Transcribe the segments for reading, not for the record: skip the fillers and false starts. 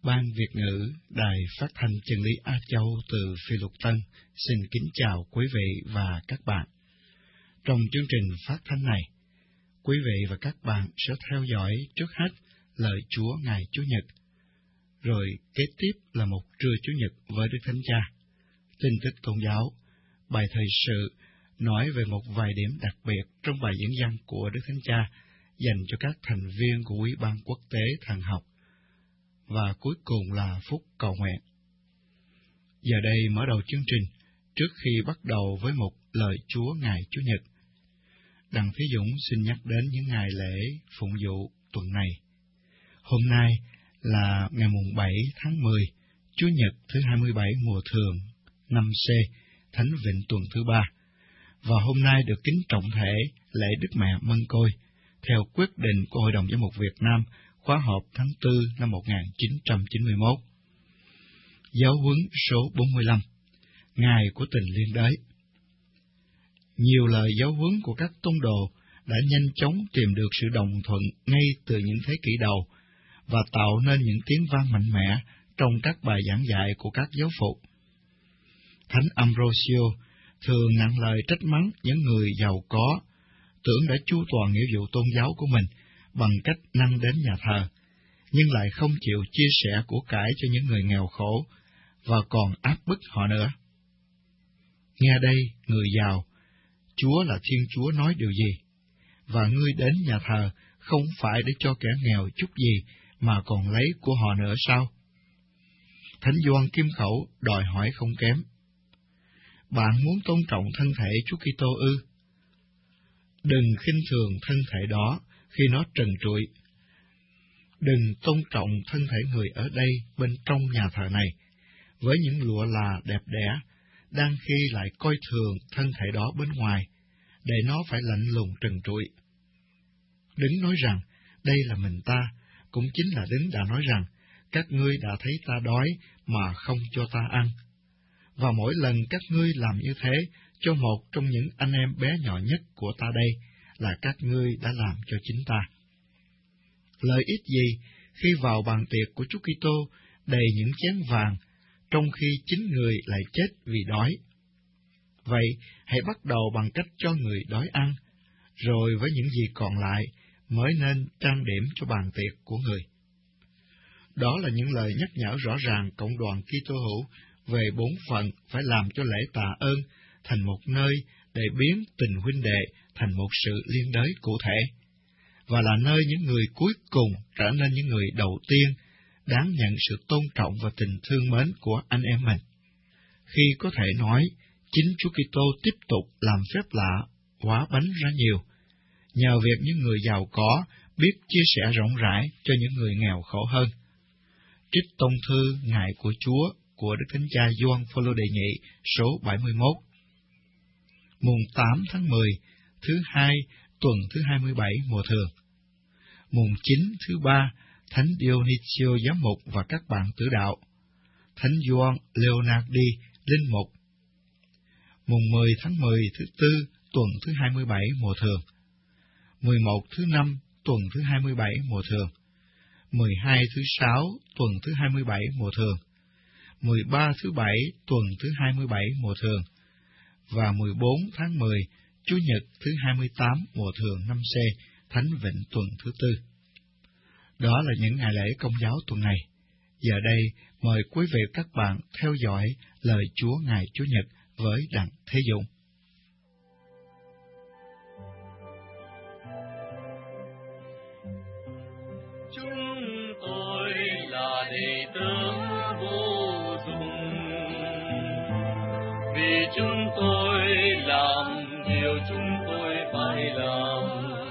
Ban Việt ngữ Đài Phát thanh Chân lý Á Châu từ Phi Luật Tân xin kính chào quý vị và các bạn. Trong chương trình phát thanh này, quý vị và các bạn sẽ theo dõi trước hết lời Chúa ngày Chủ nhật, rồi kế tiếp là một trưa Chủ nhật với Đức Thánh Cha, tin tức tôn giáo, bài thời sự nói về một vài điểm đặc biệt trong bài diễn văn của Đức Thánh Cha dành cho các thành viên của Ủy ban Quốc tế Thần học, và cuối cùng là phút cầu nguyện. Giờ đây mở đầu chương trình, trước khi bắt đầu với một lời Chúa ngày Chủ nhật, Đặng Thế Dũng xin nhắc đến những ngày lễ phụng vụ tuần này. Hôm nay là ngày mùng 7 tháng 10, Chủ nhật thứ 27 mùa thường, năm C, Thánh Vịnh tuần thứ 3, và hôm nay được kính trọng thể lễ Đức Mẹ Mân Côi, theo quyết định của Hội đồng Giám mục Việt Nam, khóa họp tháng 4 năm 1991. Giáo huấn số 45, Ngày của tình liên đới. Nhiều lời giáo huấn của các tông đồ đã nhanh chóng tìm được sự đồng thuận ngay từ những thế kỷ đầu và tạo nên những tiếng vang mạnh mẽ trong các bài giảng dạy của các giáo phụ. Thánh Ambrosio thường nặng lời trách mắng những người giàu có, tưởng đã chu toàn nghĩa vụ tôn giáo của mình bằng cách nâng đến nhà thờ, nhưng lại không chịu chia sẻ của cải cho những người nghèo khổ, và còn áp bức họ nữa. Nghe đây, người giàu, Chúa là Thiên Chúa nói điều gì? Và ngươi đến nhà thờ không phải để cho kẻ nghèo chút gì, mà còn lấy của họ nữa sao? Thánh Gioan Kim Khẩu đòi hỏi không kém. Bạn muốn tôn trọng thân thể Chúa Kitô ư? Đừng khinh thường thân thể đó khi nó trần trụi. Đừng tôn trọng thân thể người ở đây bên trong nhà thờ này, với những lụa là đẹp đẽ, đang khi lại coi thường thân thể đó bên ngoài, để nó phải lạnh lùng trần trụi. Đấng nói rằng, đây là mình ta, cũng chính là Đấng đã nói rằng, các ngươi đã thấy ta đói mà không cho ta ăn. Và mỗi lần các ngươi làm như thế cho một trong những anh em bé nhỏ nhất của ta đây, là các ngươi đã làm cho chính ta. Lợi ích gì khi vào bàn tiệc của Chúa Kitô đầy những chén vàng, trong khi chính người lại chết vì đói? Vậy, hãy bắt đầu bằng cách cho người đói ăn, rồi với những gì còn lại mới nên trang điểm cho bàn tiệc của người. Đó là những lời nhắc nhở rõ ràng cộng đoàn Kitô hữu về bổn phận phải làm cho lễ tạ ơn thành một nơi để biến tình huynh đệ thành một sự liên đới cụ thể, và là nơi những người cuối cùng trở nên những người đầu tiên đáng nhận sự tôn trọng và tình thương mến của anh em mình. Khi có thể nói, chính Chúa Kitô tiếp tục làm phép lạ, hóa bánh ra nhiều, nhờ việc những người giàu có biết chia sẻ rộng rãi cho những người nghèo khổ hơn. Trích tông thư Ngày của Chúa của Đức Thánh Cha Gioan Phaolô đệ nhị số 71. Mùng 8 tháng 10, thứ hai, tuần thứ 27 mùa thường. Mùng 9 thứ ba, Thánh Dionisio giám mục và các bạn tử đạo. Thánh Gioan Leonardi linh mục. Mùng 10 tháng 10 thứ tư, tuần thứ 27 mùa thường. 11 thứ năm, tuần thứ 27 mùa thường. 12 thứ sáu, tuần thứ 27 mùa thường. 13 thứ bảy, tuần thứ 27 mùa thường. Và 14 tháng 10, Chủ nhật thứ 28 mùa thường năm C, Thánh Vịnh tuần thứ tư. Đó là những ngày lễ Công giáo tuần này. Giờ đây, mời quý vị các bạn theo dõi lời Chúa ngày Chủ nhật với Đặng Thế Dũng. Chúng tôi là đệ tử vô dụng, vì chúng tôi làm điều chúng tôi phải làm.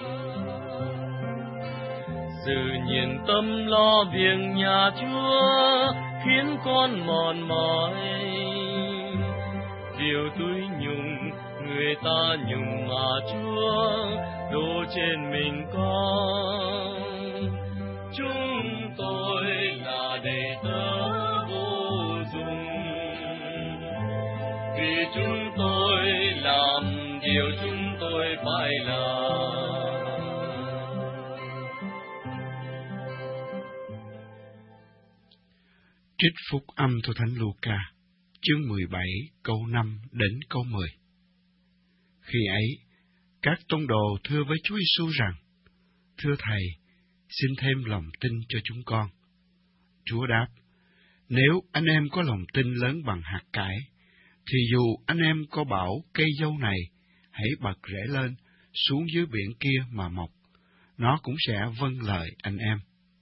Sự nhiệt tâm lo việc nhà Chúa khiến con mòn mỏi. Điều tôi nhung, người ta nhung mà Chúa đổ trên mình con. Chúng tôi là đệ tử vô dụng, vì chúng tôi làm điều chúng tôi phải làm. Trích Phúc Âm theo Thánh Luca, chương 17, câu 5 đến câu 10. Khi ấy, các tông đồ thưa với Chúa Giêsu rằng: Thưa Thầy, xin thêm lòng tin cho chúng con. Chúa đáp: Nếu anh em có lòng tin lớn bằng hạt cải, thì dù anh em có bảo cây dâu này hãy bật rễ lên xuống dưới biển kia mà mọc, nó cũng sẽ vâng lời anh em.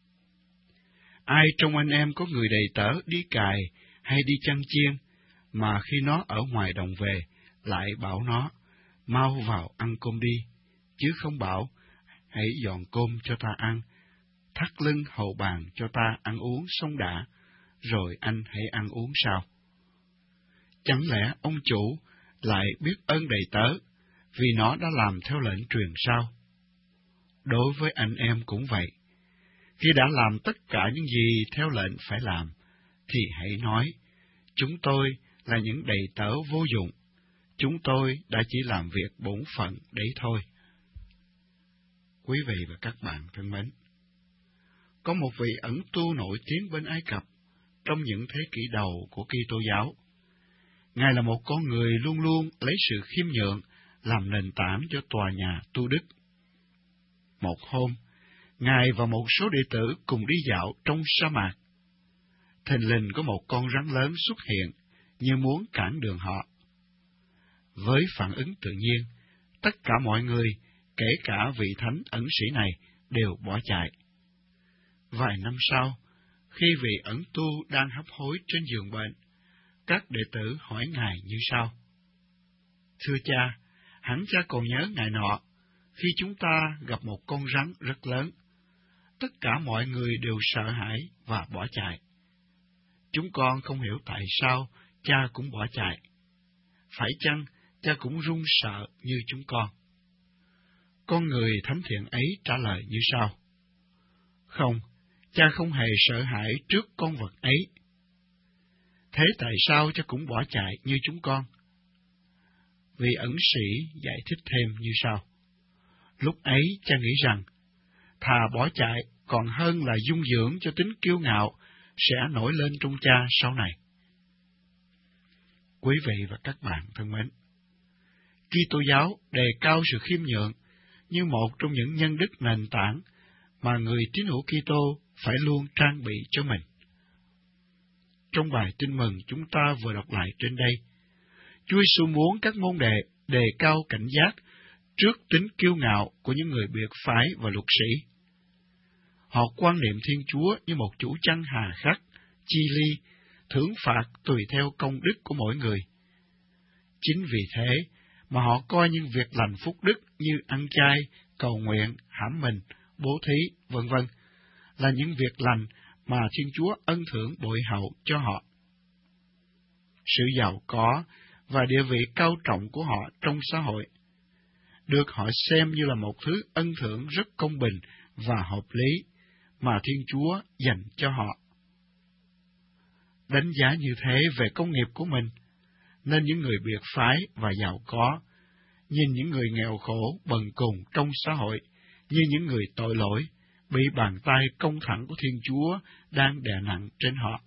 Ai trong anh em có người đầy tớ đi cày hay đi chăn chiên, mà khi nó ở ngoài đồng về, lại bảo nó: Mau vào ăn cơm đi, chứ không bảo: Hãy dọn cơm cho ta ăn, thắt lưng hầu bàn cho ta ăn uống xong đã, rồi anh hãy ăn uống sau. Chẳng lẽ ông chủ lại biết ơn đầy tớ, vì nó đã làm theo lệnh truyền sao? Đối với anh em cũng vậy. Khi đã làm tất cả những gì theo lệnh phải làm, thì hãy nói: Chúng tôi là những đầy tớ vô dụng, chúng tôi đã chỉ làm việc bổn phận đấy thôi. Quý vị và các bạn thân mến, có một vị ẩn tu nổi tiếng bên Ai Cập trong những thế kỷ đầu của Kitô giáo. Ngài là một con người luôn luôn lấy sự khiêm nhượng làm nền tảng cho tòa nhà tu đức. Một hôm, Ngài và một số đệ tử cùng đi dạo trong sa mạc. Thình lình có một con rắn lớn xuất hiện, như muốn cản đường họ. Với phản ứng tự nhiên, tất cả mọi người, kể cả vị thánh ẩn sĩ này, đều bỏ chạy. Vài năm sau, khi vị ẩn tu đang hấp hối trên giường bệnh, các đệ tử hỏi Ngài như sau: Thưa cha, hẳn cha còn nhớ ngày nọ, khi chúng ta gặp một con rắn rất lớn. Tất cả mọi người đều sợ hãi và bỏ chạy. Chúng con không hiểu tại sao cha cũng bỏ chạy. Phải chăng cha cũng run sợ như chúng con? Con người thánh thiện ấy trả lời như sau: Không, cha không hề sợ hãi trước con vật ấy. Thế tại sao cha cũng bỏ chạy như chúng con? Vị ẩn sĩ giải thích thêm như sau: Lúc ấy cha nghĩ rằng, thà bỏ chạy còn hơn là dung dưỡng cho tính kiêu ngạo sẽ nổi lên trong cha sau này. Quý vị và các bạn thân mến, Kitô giáo đề cao sự khiêm nhượng như một trong những nhân đức nền tảng mà người tín hữu Kitô phải luôn trang bị cho mình. Trong bài Tin mừng chúng ta vừa đọc lại trên đây, Chúa Giêsu muốn các môn đệ đề cao cảnh giác trước tính kiêu ngạo của những người biệt phái và luật sĩ. Họ quan niệm Thiên Chúa như một chủ chăn hà khắc, chi ly, thưởng phạt tùy theo công đức của mỗi người. Chính vì thế mà họ coi những việc lành phúc đức như ăn chay, cầu nguyện, hãm mình, bố thí, vân vân là những việc lành mà Thiên Chúa ân thưởng bội hậu cho họ. Sự giàu có và địa vị cao trọng của họ trong xã hội được họ xem như là một thứ ân thưởng rất công bình và hợp lý mà Thiên Chúa dành cho họ. Đánh giá như thế về công nghiệp của mình, nên những người biệt phái và giàu có nhìn những người nghèo khổ bần cùng trong xã hội như những người tội lỗi, bị bàn tay công thẳng của Thiên Chúa đang đè nặng trên họ.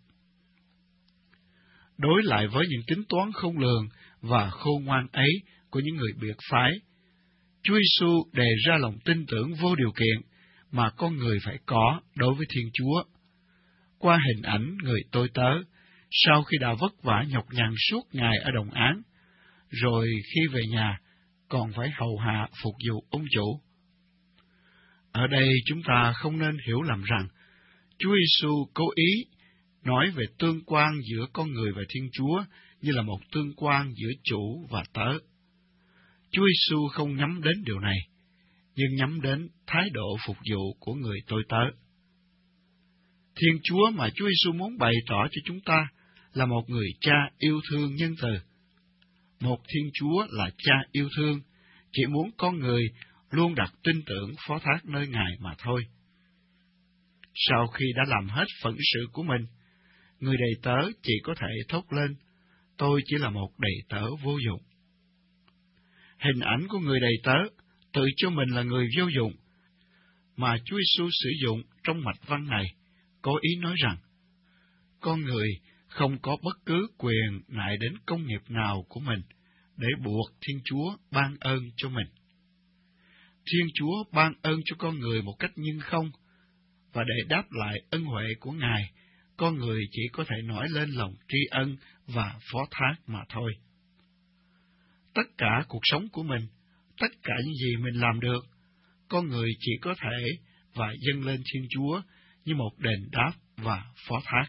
Đối lại với những tính toán khôn lường và khôn ngoan ấy của những người biệt phái, Chúa Giêsu đề ra lòng tin tưởng vô điều kiện mà con người phải có đối với Thiên Chúa. Qua hình ảnh người tôi tớ, sau khi đã vất vả nhọc nhằn suốt ngày ở đồng án, rồi khi về nhà còn phải hầu hạ phục vụ ông chủ. Ở đây chúng ta không nên hiểu lầm rằng Chúa Giêsu cố ý nói về tương quan giữa con người và Thiên Chúa như là một tương quan giữa chủ và tớ. Chúa Giêsu không nhắm đến điều này, nhưng nhắm đến thái độ phục vụ của người tôi tớ. Thiên Chúa mà Chúa Giêsu muốn bày tỏ cho chúng ta là một người cha yêu thương nhân từ. Một Thiên Chúa là cha yêu thương, chỉ muốn con người luôn đặt tin tưởng phó thác nơi Ngài mà thôi. Sau khi đã làm hết phận sự của mình, người đầy tớ chỉ có thể thốt lên: Tôi chỉ là một đầy tớ vô dụng. Hình ảnh của người đầy tớ tự cho mình là người vô dụng, mà Chúa Giêsu sử dụng trong mạch văn này, cố ý nói rằng, con người không có bất cứ quyền nại đến công nghiệp nào của mình để buộc Thiên Chúa ban ơn cho mình. Thiên Chúa ban ơn cho con người một cách nhưng không, và để đáp lại ân huệ của Ngài, con người chỉ có thể nổi lên lòng tri ân và phó thác mà thôi. Tất cả cuộc sống của mình, tất cả những gì mình làm được, con người chỉ có thể và dâng lên Thiên Chúa như một đền đáp và phó thác.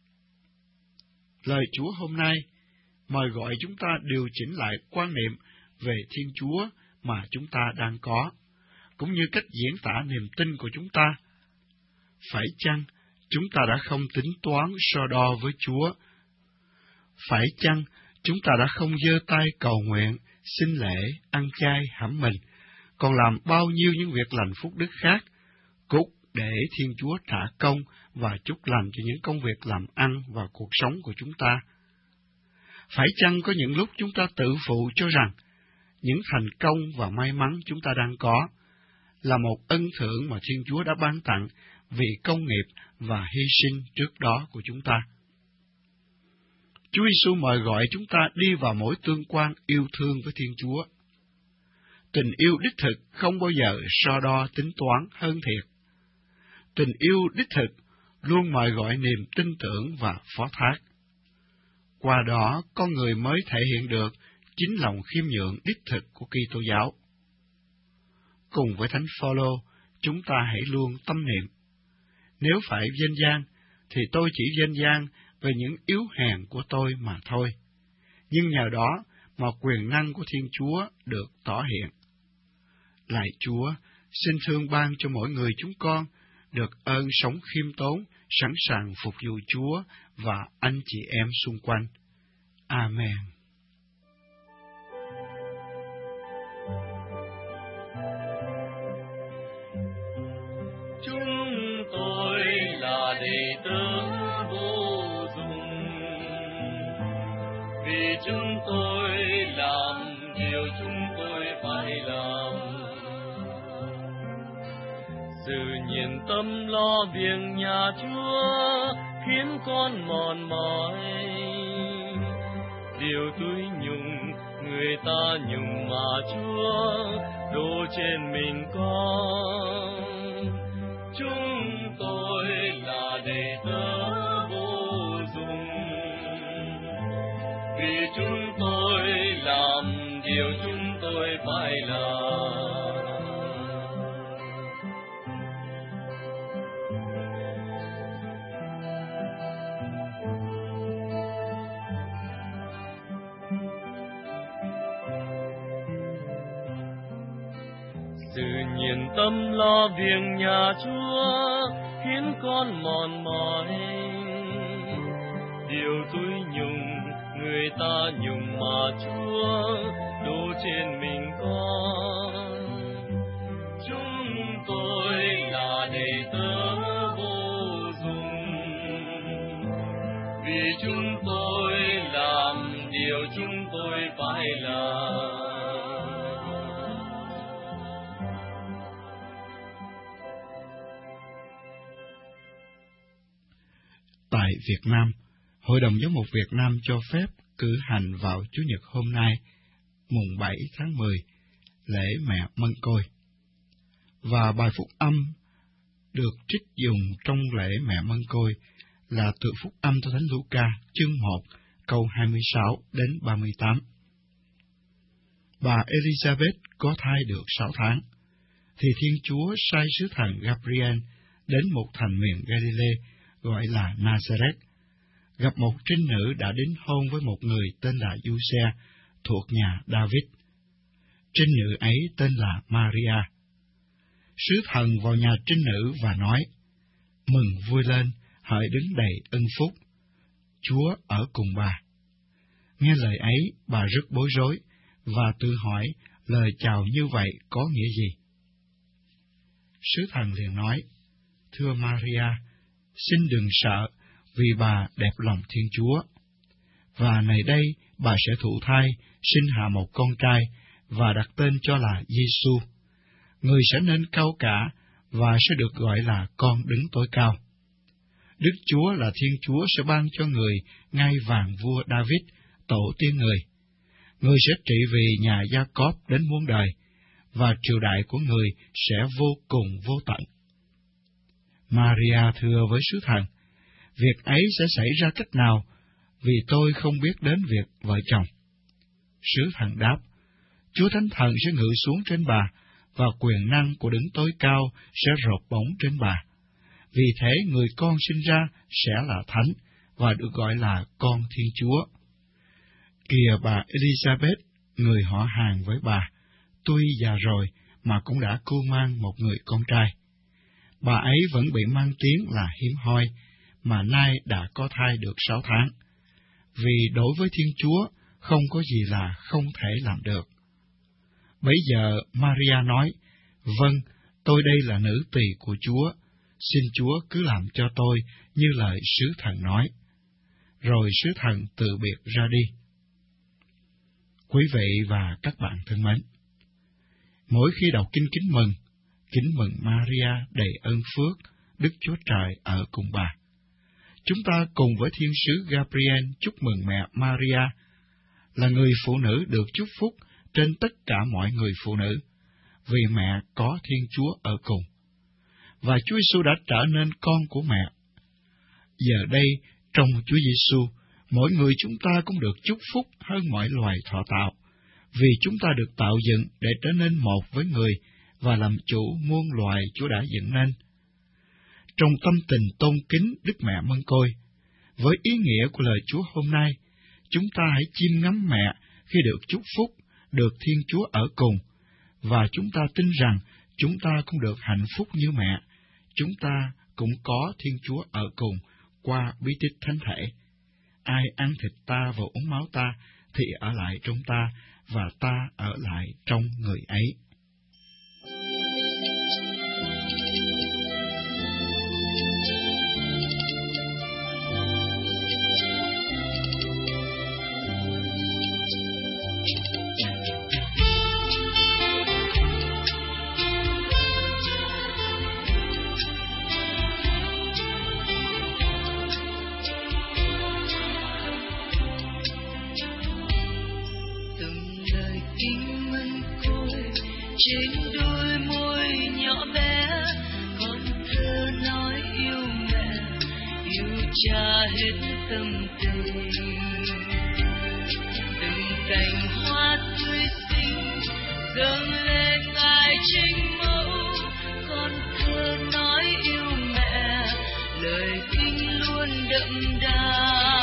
Lời Chúa hôm nay mời gọi chúng ta điều chỉnh lại quan niệm về Thiên Chúa mà chúng ta đang có, cũng như cách diễn tả niềm tin của chúng ta. Phải chăng chúng ta đã không tính toán so đo với Chúa? Phải chăng chúng ta đã không giơ tay cầu nguyện, xin lễ, ăn chay, hãm mình, còn làm bao nhiêu những việc lành phúc đức khác, cốt để Thiên Chúa trả công và chúc lành cho những công việc làm ăn và cuộc sống của chúng ta? Phải chăng có những lúc chúng ta tự phụ cho rằng những thành công và may mắn chúng ta đang có là một ân thưởng mà Thiên Chúa đã ban tặng vì công nghiệp và hy sinh trước đó của chúng ta? Chúa Giêsu mời gọi chúng ta đi vào mối tương quan yêu thương với Thiên Chúa. Tình yêu đích thực không bao giờ so đo tính toán hơn thiệt. Tình yêu đích thực luôn mời gọi niềm tin tưởng và phó thác. Qua đó, con người mới thể hiện được chính lòng khiêm nhượng đích thực của Kitô giáo. Cùng với Thánh Phaolô, chúng ta hãy luôn tâm niệm: nếu phải danh gian, thì tôi chỉ danh gian về những yếu hèn của tôi mà thôi. Nhưng nhờ đó mà quyền năng của Thiên Chúa được tỏ hiện. Lạy Chúa, xin thương ban cho mỗi người chúng con được ơn sống khiêm tốn, sẵn sàng phục vụ Chúa và anh chị em xung quanh. Amen. Chúng tôi là đệ tử vô dụng, vì chúng tôi làm điều chúng tôi phải làm. Sự nhiệt tâm lo việc nhà Chúa khiến con mòn mỏi. Điều tủi nhục người ta nhục mà Chúa đổ trên mình con. Chúng tôi là đệ tử vô dụng, vì chúng tôi làm điều chúng tôi phải làm. Sự nhiệt tâm lo việc nhà Chúa khiến con mòn mỏi. Điều tủi nhục người ta nhục mà Chúa đổ trên mình con. Chúng tôi là đệ tử vô dụng, vì chúng tôi làm điều chúng tôi phải làm. Tại Việt Nam, Hội đồng Giám mục Việt Nam cho phép cử hành vào Chủ nhật hôm nay, mùng 7 tháng 10, lễ Mẹ Mân Côi. Và bài phúc âm được trích dùng trong lễ Mẹ Mân Côi là từ phúc âm theo Thánh Luca, chương 1, câu 26 đến 38. Bà Elizabeth có thai được 6 tháng, thì Thiên Chúa sai sứ thần Gabriel đến một thành miền Galilee gọi là Nazareth, gặp một trinh nữ đã đính hôn với một người tên là Giuse thuộc nhà David. Trinh nữ ấy tên là Maria. Sứ thần vào nhà trinh nữ và nói: Mừng vui lên, hỡi đứng đầy ân phúc, Chúa ở cùng bà. Nghe lời ấy, bà rất bối rối và tự hỏi lời chào như vậy có nghĩa gì. Sứ thần liền nói: Thưa Maria, xin đừng sợ, vì bà đẹp lòng Thiên Chúa. Và này đây, bà sẽ thụ thai, sinh hạ một con trai, và đặt tên cho là Giêsu. Người sẽ nên cao cả, và sẽ được gọi là con đứng tối cao. Đức Chúa là Thiên Chúa sẽ ban cho người ngai vàng vua David, tổ tiên người. Người sẽ trị vì nhà Gia-cốp đến muôn đời, và triều đại của người sẽ vô cùng vô tận. Maria thưa với sứ thần, việc ấy sẽ xảy ra cách nào, vì tôi không biết đến việc vợ chồng. Sứ thần đáp, Chúa Thánh Thần sẽ ngự xuống trên bà, và quyền năng của Đấng Tối Cao sẽ rột bóng trên bà. Vì thế người con sinh ra sẽ là thánh, và được gọi là con Thiên Chúa. Kìa bà Elizabeth, người họ hàng với bà, tuy già rồi mà cũng đã cưu mang một người con trai. Bà ấy vẫn bị mang tiếng là hiếm hoi, mà nay đã có thai được 6 tháng. Vì đối với Thiên Chúa không có gì là không thể làm được. Bấy giờ Maria nói, vâng, tôi đây là nữ tỳ của Chúa, xin Chúa cứ làm cho tôi như lời sứ thần nói. Rồi sứ thần từ biệt ra đi. Quý vị và các bạn thân mến, mỗi khi đọc kinh kính mừng Maria đầy ơn phước, Đức Chúa Trời ở cùng bà. Chúng ta cùng với Thiên sứ Gabriel chúc mừng mẹ Maria, là người phụ nữ được chúc phúc trên tất cả mọi người phụ nữ, vì mẹ có Thiên Chúa ở cùng, và Chúa Giêsu đã trở nên con của mẹ. Giờ đây, trong Chúa Giêsu, mỗi người chúng ta cũng được chúc phúc hơn mọi loài thọ tạo, vì chúng ta được tạo dựng để trở nên một với người và làm chủ muôn loài Chúa đã dựng nên. Trong tâm tình tôn kính Đức Mẹ Mân Côi, với ý nghĩa của lời Chúa hôm nay, chúng ta hãy chiêm ngắm mẹ khi được chúc phúc, được Thiên Chúa ở cùng, và chúng ta tin rằng chúng ta cũng được hạnh phúc như mẹ. Chúng ta cũng có Thiên Chúa ở cùng qua bí tích thánh thể. Ai ăn thịt ta và uống máu ta thì ở lại trong ta, và ta ở lại trong người ấy. Trên đôi môi nhỏ bé, con thơ nói yêu mẹ, yêu cha hết tâm tình. Từng cành hoa tươi xinh dâng lên ngài chính mẫu, con thơ nói yêu mẹ, lời kinh luôn đậm đà.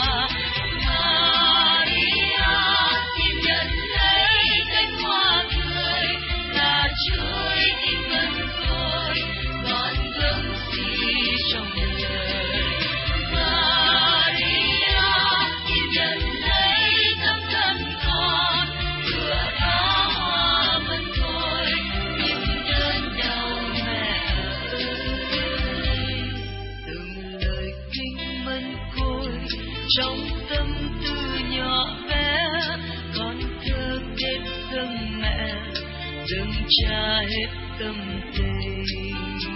Trong tâm tư nhỏ bé, con thơ kết dâng mẹ, dâng cha hết tâm tình.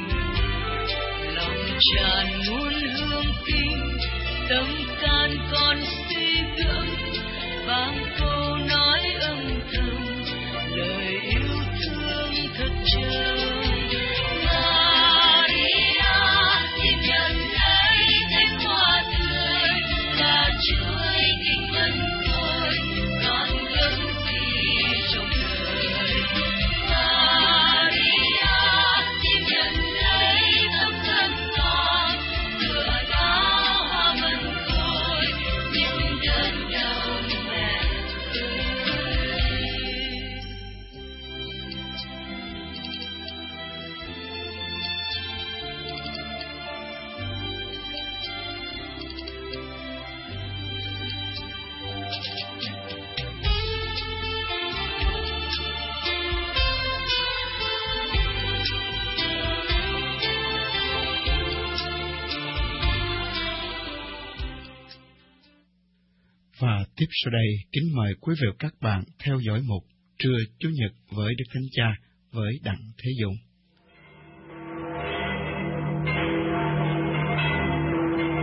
Lòng tràn muôn hương kinh, tâm can con suy gẫm, vang câu nói âm thầm, lời yêu thương thật trầm. Và tiếp sau đây, kính mời quý vị và các bạn theo dõi mục Trưa Chủ nhật với Đức Thánh Cha với Đặng Thế Dũng.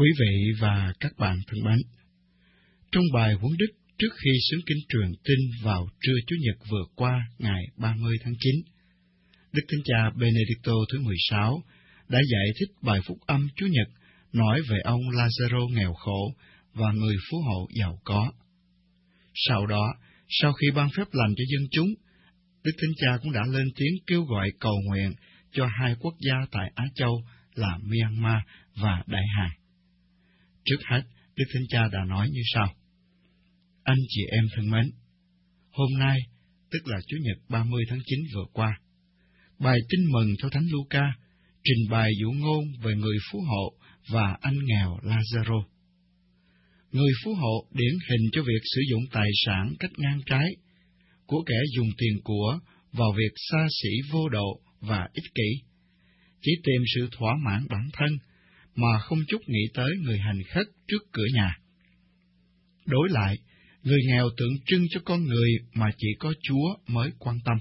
Quý vị và các bạn thân mến, trong bài huấn đức trước khi xướng kinh truyền tin vào trưa Chủ nhật vừa qua ngày 30 tháng 9, Đức Thánh Cha Benedicto thứ 16 đã giải thích bài phúc âm Chủ nhật nói về ông Lazaro nghèo khổ và người phú hộ giàu có. Sau đó, sau khi ban phép lành cho dân chúng, Đức Thánh Cha cũng đã lên tiếng kêu gọi cầu nguyện cho hai quốc gia tại Á Châu là Myanmar và Đại Hàn. Trước hết, Đức Thánh Cha đã nói như sau: Anh chị em thân mến, hôm nay, tức là Chủ nhật 30 tháng 9 vừa qua, bài tin mừng theo Thánh Luca trình bày dụ ngôn về người phú hộ và anh nghèo Lazaro. Người phú hộ điển hình cho việc sử dụng tài sản cách ngang trái, của kẻ dùng tiền của vào việc xa xỉ vô độ và ích kỷ, chỉ tìm sự thỏa mãn bản thân mà không chút nghĩ tới người hành khất trước cửa nhà. Đối lại, người nghèo tượng trưng cho con người mà chỉ có Chúa mới quan tâm.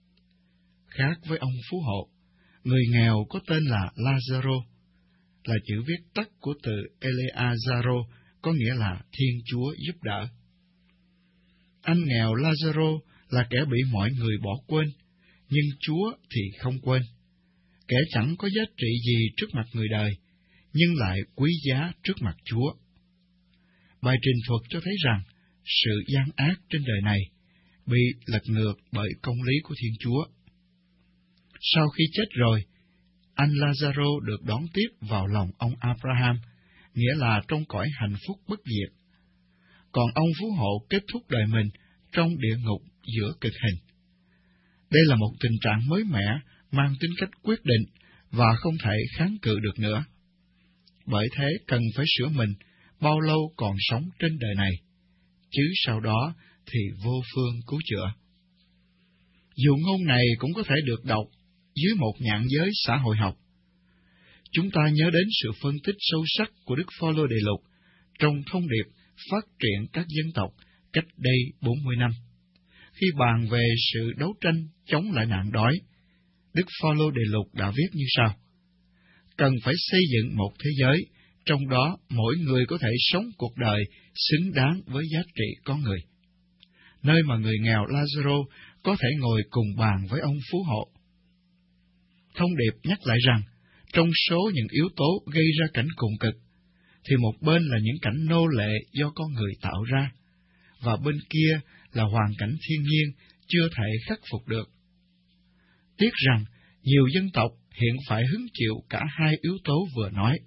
Khác với ông phú hộ, người nghèo có tên là Lazaro, là chữ viết tắt của từ Eleazaro, có nghĩa là Thiên Chúa giúp đỡ. Anh nghèo Lazaro là kẻ bị mọi người bỏ quên, nhưng Chúa thì không quên. Kẻ chẳng có giá trị gì trước mặt người đời, nhưng lại quý giá trước mặt Chúa. Bài trình thuật cho thấy rằng, sự gian ác trên đời này bị lật ngược bởi công lý của Thiên Chúa. Sau khi chết rồi, anh Lazaro được đón tiếp vào lòng ông Abraham, nghĩa là trong cõi hạnh phúc bất diệt. Còn ông phú hộ kết thúc đời mình trong địa ngục giữa cực hình. Đây là một tình trạng mới mẻ, mang tính cách quyết định và không thể kháng cự được nữa. Bởi thế cần phải sửa mình bao lâu còn sống trên đời này, chứ sau đó thì vô phương cứu chữa. Dụ ngôn này cũng có thể được đọc dưới một nhãn giới xã hội học. Chúng ta nhớ đến sự phân tích sâu sắc của Đức Phaolô Đề Lục trong thông điệp phát triển các dân tộc cách đây 40 năm. Khi bàn về sự đấu tranh chống lại nạn đói, Đức Phaolô Đề Lục đã viết như sau: Cần phải xây dựng một thế giới, trong đó mỗi người có thể sống cuộc đời xứng đáng với giá trị con người, nơi mà người nghèo Lazaro có thể ngồi cùng bàn với ông phú hộ. Thông điệp nhắc lại rằng, trong số những yếu tố gây ra cảnh cùng cực, thì một bên là những cảnh nô lệ do con người tạo ra, và bên kia là hoàn cảnh thiên nhiên chưa thể khắc phục được. Tiếc rằng, nhiều dân tộc hiện phải hứng chịu cả hai yếu tố vừa nói.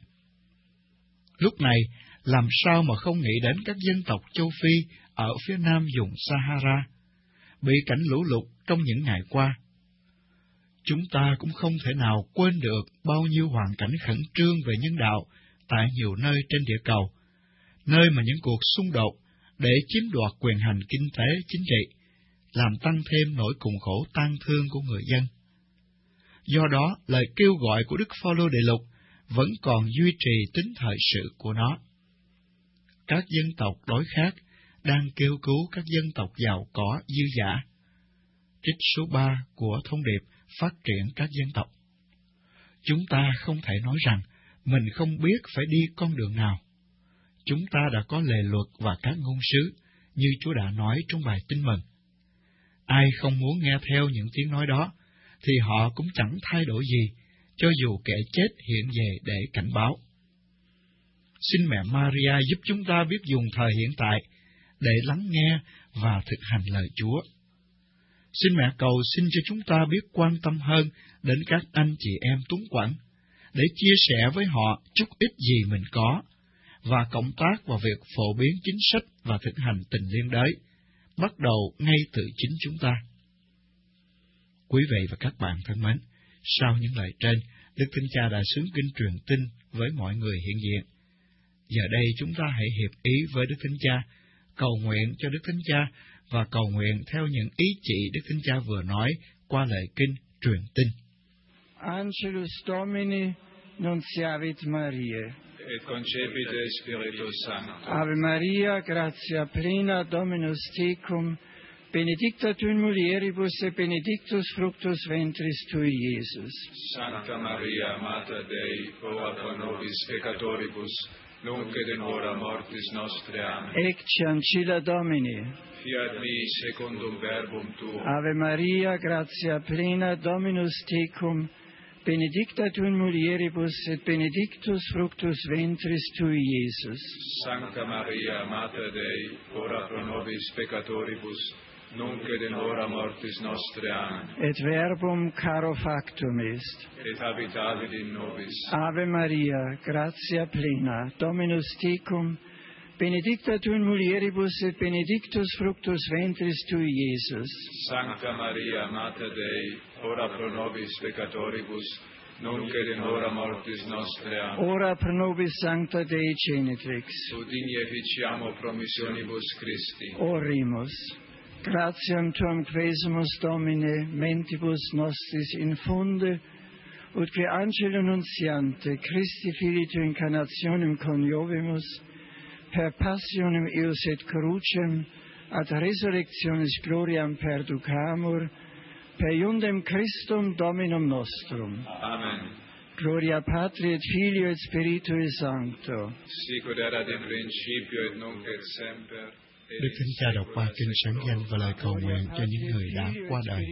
Lúc này, làm sao mà không nghĩ đến các dân tộc châu Phi ở phía nam vùng Sahara, bị cảnh lũ lụt trong những ngày qua? Chúng ta cũng không thể nào quên được bao nhiêu hoàn cảnh khẩn trương về nhân đạo tại nhiều nơi trên địa cầu, nơi mà những cuộc xung đột để chiếm đoạt quyền hành kinh tế chính trị, làm tăng thêm nỗi cùng khổ tang thương của người dân. Do đó, lời kêu gọi của Đức Phaolô Đề Lục vẫn còn duy trì tính thời sự của nó. Các dân tộc đối khác đang kêu cứu các dân tộc giàu có dư dả. Trích số 3 của thông điệp phát triển các dân tộc. Chúng ta không thể nói rằng mình không biết phải đi con đường nào. Chúng ta đã có lề luật và các ngôn sứ, như Chúa đã nói trong bài tin mừng. Ai không muốn nghe theo những tiếng nói đó, thì họ cũng chẳng thay đổi gì, cho dù kẻ chết hiện về để cảnh báo. Xin mẹ Maria giúp chúng ta biết dùng thời hiện tại để lắng nghe và thực hành lời Chúa. Xin mẹ cầu xin cho chúng ta biết quan tâm hơn đến các anh chị em túng quẫn, để chia sẻ với họ chút ít gì mình có, và cộng tác vào việc phổ biến chính sách và thực hành tình liên đới, bắt đầu ngay từ chính chúng ta. Quý vị và các bạn thân mến, sau những lời trên, Đức Thánh Cha đã xướng kinh truyền tin với mọi người hiện diện. Giờ đây chúng ta hãy hiệp ý với Đức Thánh Cha, cầu nguyện cho Đức Thánh Cha và cầu nguyện theo những ý chỉ Đức Thánh Cha vừa nói qua lời kinh truyền tin. Angelus Domini nunciavit Mariae. Et concepite Spiritus Sancto. Ave Maria, gratia plena, Dominus tecum, benedicta tu in mulieribus et benedictus fructus ventris tui, Iesus. Sancta Maria, Mater Dei, ora pro nobis peccatoribus, nunc et in hora mortis nostre. Amen. Ecce ancilla Domini. Fiat mi secundum verbum tuum. Ave Maria, gratia plena, Dominus tecum, benedicta tu in mulieribus, et benedictus fructus ventris tui, Iesus. Sancta Maria, Mater Dei, ora pro nobis peccatoribus, nunc et in hora mortis nostre. Amen. Et verbum caro factum est. Et habitavit in nobis. Ave Maria, gratia plena, Dominus tecum, benedicta tu in mulieribus, et benedictus fructus ventris tui, Iesus. Sancta Maria, Mater Dei, ora pro nobis peccatoribus, nunc et in hora mortis nostre. Amen. Ora pro nobis sancta Dei genitrix. Ut digne ficiamo promissionibus Christi. Orimus. Gratiam tuam quesumus, Domine, mentibus nostris infunde, ut que angelo nuntiante, Christi Filii tu incarnationem coniovimus, per passionem eius et crucem, ad resurrectionis gloriam perducamur, per iundem Christum Dominum nostrum. Amen. Gloria Patri et Filio et Spiritui Sancto. Sicut erat in principio et nunc et semper. Đức Thánh Cha đọc qua kinh sáng danh và lời cầu nguyện cho những người đã qua đời.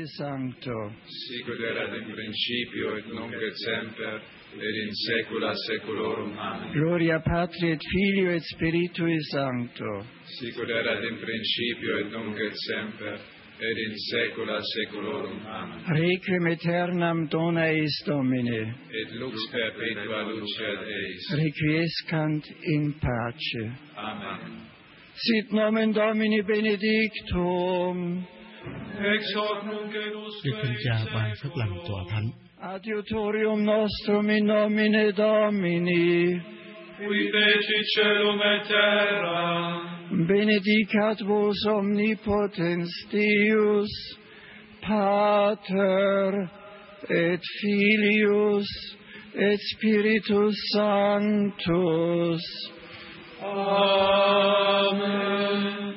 Sicut erat in principio et nunc et semper et in saecula saeculorum. Amen. Gloria Patri et Filio et Spiritui Sancto. Sicut erat in principio et nunc et semper et in saecula saeculorum. Amen. Requiem aeternam dona eis Domine. Et lux perpetua luceat eis. Requiescant in pace. Amen. Sit nomen Domini benedictum. Ex hoc nunc et usque. Đức Thánh Cha ban phép lành tọa thánh. Adiutorium nostrum in nomine Domini. Qui feci celum et terra. Benedicat vos omnipotens Deus, Pater et Filius et Spiritus Sanctus. Amen.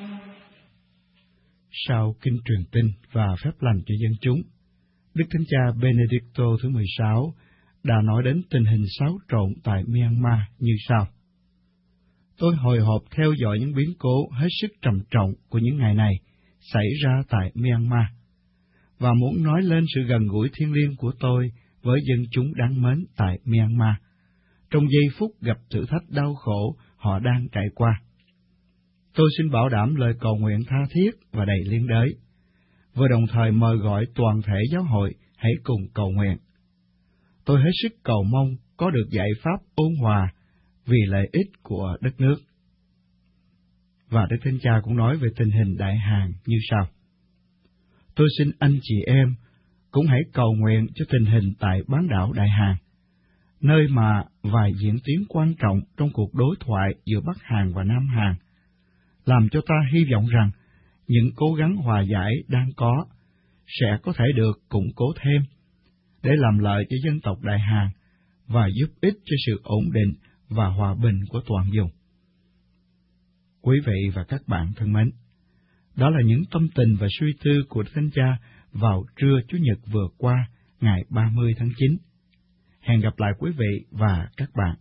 Sau kinh truyền tin và phép lành cho dân chúng, Đức Thánh Cha Benedicto thứ 16 đã nói đến tình hình xáo trộn tại Myanmar như sau. Tôi hồi hộp theo dõi những biến cố hết sức trầm trọng của những ngày này xảy ra tại Myanmar, và muốn nói lên sự gần gũi thiêng liêng của tôi với dân chúng đáng mến tại Myanmar, trong giây phút gặp thử thách đau khổ họ đang trải qua. Tôi xin bảo đảm lời cầu nguyện tha thiết và đầy liên đới, và đồng thời mời gọi toàn thể giáo hội hãy cùng cầu nguyện. Tôi hết sức cầu mong có được giải pháp ôn hòa vì lợi ích của đất nước. Và Đức Thánh Cha cũng nói về tình hình Đại Hàn như sau. Tôi xin anh chị em cũng hãy cầu nguyện cho tình hình tại bán đảo Đại Hàn, nơi mà vài diễn tiến quan trọng trong cuộc đối thoại giữa Bắc Hàn và Nam Hàn, làm cho ta hy vọng rằng những cố gắng hòa giải đang có sẽ có thể được củng cố thêm để làm lợi cho dân tộc Đại Hàn và giúp ích cho sự ổn định và hòa bình của toàn vùng. Quý vị và các bạn thân mến, đó là những tâm tình và suy tư của Thánh Cha vào trưa Chủ nhật vừa qua, ngày 30 tháng 9. Hẹn gặp lại quý vị và các bạn.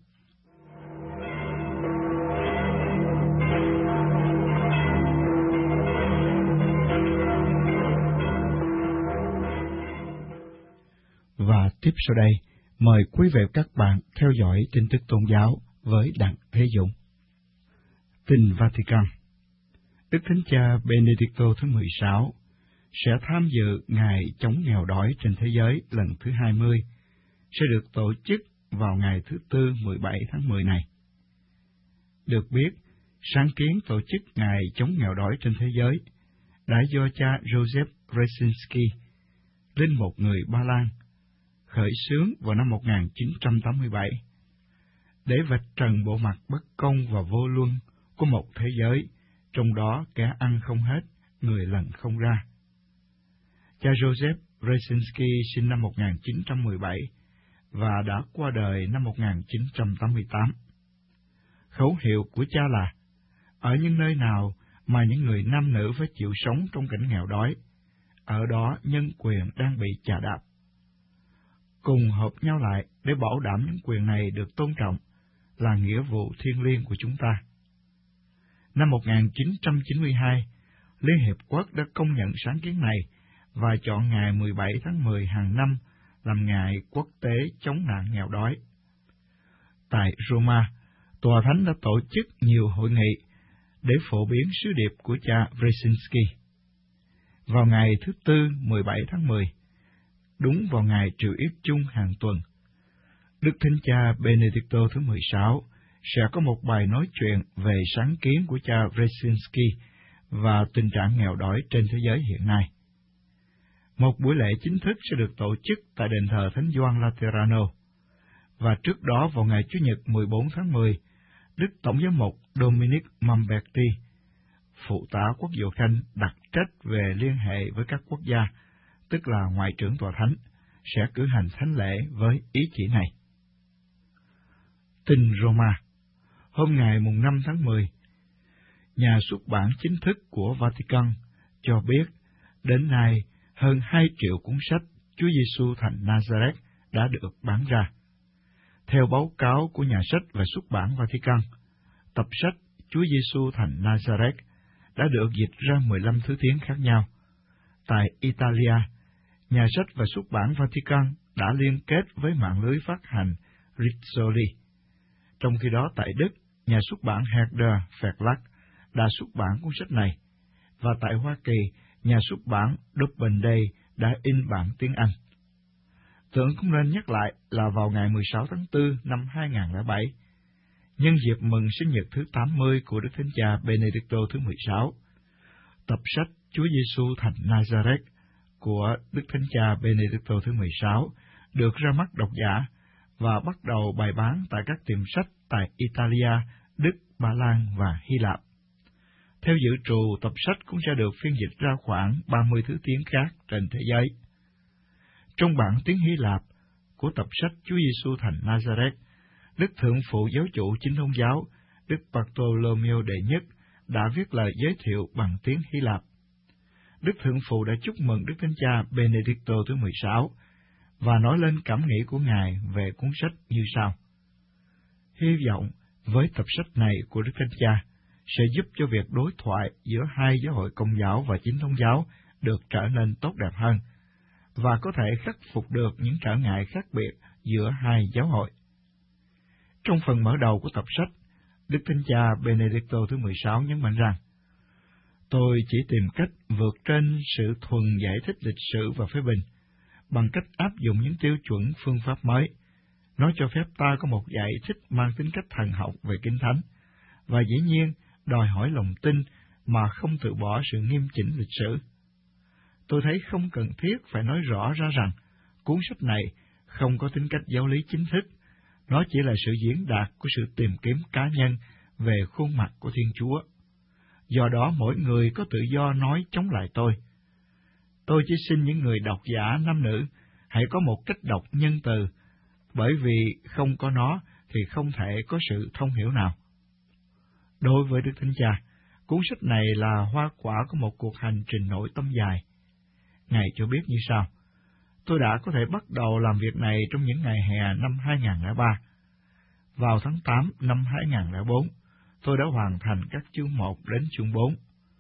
Và tiếp sau đây, mời quý vị và các bạn theo dõi tin tức tôn giáo với Đặng Thế Dũng. Tin Vatican. Đức Thánh Cha Benedicto thứ 16 sẽ tham dự Ngày chống nghèo đói trên thế giới lần thứ 20, sẽ được tổ chức vào ngày thứ Tư 17 tháng 10 này. Được biết, sáng kiến tổ chức Ngày chống nghèo đói trên thế giới đã do cha Joseph Resinski, linh mục người Ba Lan, khởi xướng vào năm 1987, để vạch trần bộ mặt bất công và vô luân của một thế giới, trong đó kẻ ăn không hết, người lần không ra. Cha Joseph Resinski sinh năm 1917 và đã qua đời năm 1988. Khẩu hiệu của cha là, ở những nơi nào mà những người nam nữ phải chịu sống trong cảnh nghèo đói, ở đó nhân quyền đang bị chà đạp. Cùng hợp nhau lại để bảo đảm những quyền này được tôn trọng là nghĩa vụ thiêng liêng của chúng ta. Năm 1992, Liên Hiệp Quốc đã công nhận sáng kiến này và chọn ngày 17 tháng 10 hàng năm làm ngày quốc tế chống nạn nghèo đói. Tại Roma, Tòa Thánh đã tổ chức nhiều hội nghị để phổ biến sứ điệp của cha Brzezinski. Vào ngày thứ Tư 17 tháng 10, đúng vào ngày triệu yết chung hàng tuần, Đức Thánh Cha Benedicto thứ 16 sẽ có một bài nói chuyện về sáng kiến của cha Brzezinski và tình trạng nghèo đói trên thế giới hiện nay. Một buổi lễ chính thức sẽ được tổ chức tại đền thờ Thánh Gioan Laterano, và trước đó vào ngày Chủ nhật 14 tháng 10, Đức Tổng giám mục Dominic Mamberti, phụ tá quốc vụ Khanh đặc trách về liên hệ với các quốc gia, tức là Ngoại trưởng Tòa Thánh, sẽ cử hành thánh lễ với ý chỉ này. Tin Roma. Hôm ngày 5 tháng 10, nhà xuất bản chính thức của Vatican cho biết đến nay hơn 2 triệu cuốn sách Chúa Giêsu thành Nazareth đã được bán ra. Theo báo cáo của nhà sách và xuất bản Vatican, tập sách Chúa Giêsu thành Nazareth đã được dịch ra 15 thứ tiếng khác nhau. Tại Italia, nhà sách và xuất bản Vatican đã liên kết với mạng lưới phát hành Rizzoli. Trong khi đó tại Đức, nhà xuất bản Herder Verlag đã xuất bản cuốn sách này, và tại Hoa Kỳ, nhà xuất bản Doubleday đã in bản tiếng Anh. Tưởng cũng nên nhắc lại là vào ngày 16 tháng 4 năm 2007, nhân dịp mừng sinh nhật thứ 80 của Đức Thánh Cha Benedicto thứ 16, tập sách Chúa Giêsu thành Nazareth của Đức Thánh Cha Benedicto thứ 16 được ra mắt độc giả và bắt đầu bày bán tại các tiệm sách tại Italia, Đức, Ba Lan và Hy Lạp. Theo dự trù, tập sách cũng sẽ được phiên dịch ra khoảng 30 thứ tiếng khác trên thế giới. Trong bản tiếng Hy Lạp của tập sách Chúa Giêsu thành Nazareth, Đức Thượng phụ Giáo chủ Chính thống giáo, Đức Bartolomeo đệ nhất đã viết lời giới thiệu bằng tiếng Hy Lạp. Đức Thượng phụ đã chúc mừng Đức Thánh Cha Benedicto thứ 16 và nói lên cảm nghĩ của Ngài về cuốn sách như sau. Hy vọng với tập sách này của Đức Thánh Cha sẽ giúp cho việc đối thoại giữa hai giáo hội Công giáo và Chính thống giáo được trở nên tốt đẹp hơn, và có thể khắc phục được những trở ngại khác biệt giữa hai giáo hội. Trong phần mở đầu của tập sách, Đức Thánh Cha Benedicto thứ 16 nhấn mạnh rằng, tôi chỉ tìm cách vượt trên sự thuần giải thích lịch sử và phê bình, bằng cách áp dụng những tiêu chuẩn phương pháp mới. Nó cho phép ta có một giải thích mang tính cách thần học về Kinh Thánh, và dĩ nhiên đòi hỏi lòng tin mà không từ bỏ sự nghiêm chỉnh lịch sử. Tôi thấy không cần thiết phải nói rõ ra rằng cuốn sách này không có tính cách giáo lý chính thức, nó chỉ là sự diễn đạt của sự tìm kiếm cá nhân về khuôn mặt của Thiên Chúa. Do đó mỗi người có tự do nói chống lại tôi. Tôi chỉ xin những người độc giả nam nữ hãy có một cách đọc nhân từ, bởi vì không có nó thì không thể có sự thông hiểu nào. Đối với Đức Thánh Cha, cuốn sách này là hoa quả của một cuộc hành trình nội tâm dài. Ngài cho biết như sau: tôi đã có thể bắt đầu làm việc này trong những ngày hè năm 2003. Vào tháng 8 năm 2004, tôi đã hoàn thành các chương 1 đến chương 4.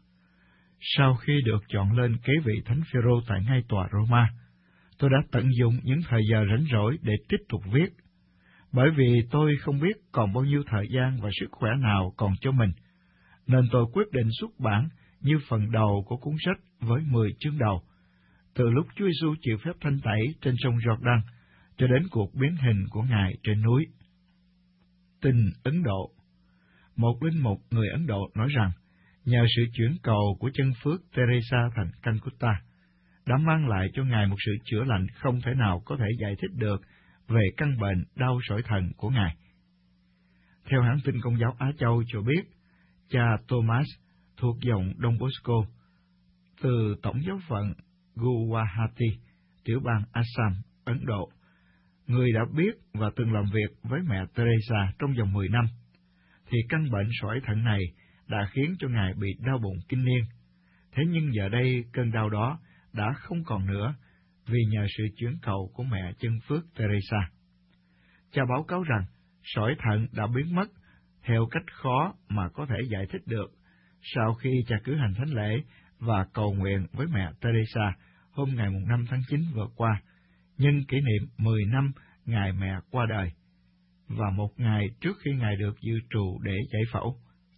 Sau khi được chọn lên kế vị Thánh Phêrô tại ngay tòa Roma, tôi đã tận dụng những thời giờ rảnh rỗi để tiếp tục viết, bởi vì tôi không biết còn bao nhiêu thời gian và sức khỏe nào còn cho mình, nên tôi quyết định xuất bản như phần đầu của cuốn sách với 10 chương đầu, từ lúc Chúa Giêsu chịu phép thanh tẩy trên sông Jordan cho đến cuộc biến hình của Ngài trên núi. Tin Ấn Độ. Một linh mục người Ấn Độ nói rằng, nhờ sự chuyển cầu của chân phước Teresa thành Calcutta đã mang lại cho Ngài một sự chữa lành không thể nào có thể giải thích được về căn bệnh đau sỏi thần của Ngài. Theo hãng tin Công giáo Á Châu cho biết, cha Thomas thuộc dòng Don Bosco từ tổng giáo phận Guwahati, tiểu bang Assam, Ấn Độ, người đã biết và từng làm việc với mẹ Teresa trong vòng 10 năm, thì căn bệnh sỏi thận này đã khiến cho Ngài bị đau bụng kinh niên. Thế nhưng giờ đây cơn đau đó đã không còn nữa, vì nhờ sự chuyển cầu của mẹ chân phước Teresa. Cha báo cáo rằng, sỏi thận đã biến mất theo cách khó mà có thể giải thích được sau khi cha cử hành thánh lễ và cầu nguyện với mẹ Teresa hôm ngày 5 tháng 9 vừa qua, nhân kỷ niệm 10 năm ngày mẹ qua đời, và một ngày trước khi ngài được dự trù để giải phẫu.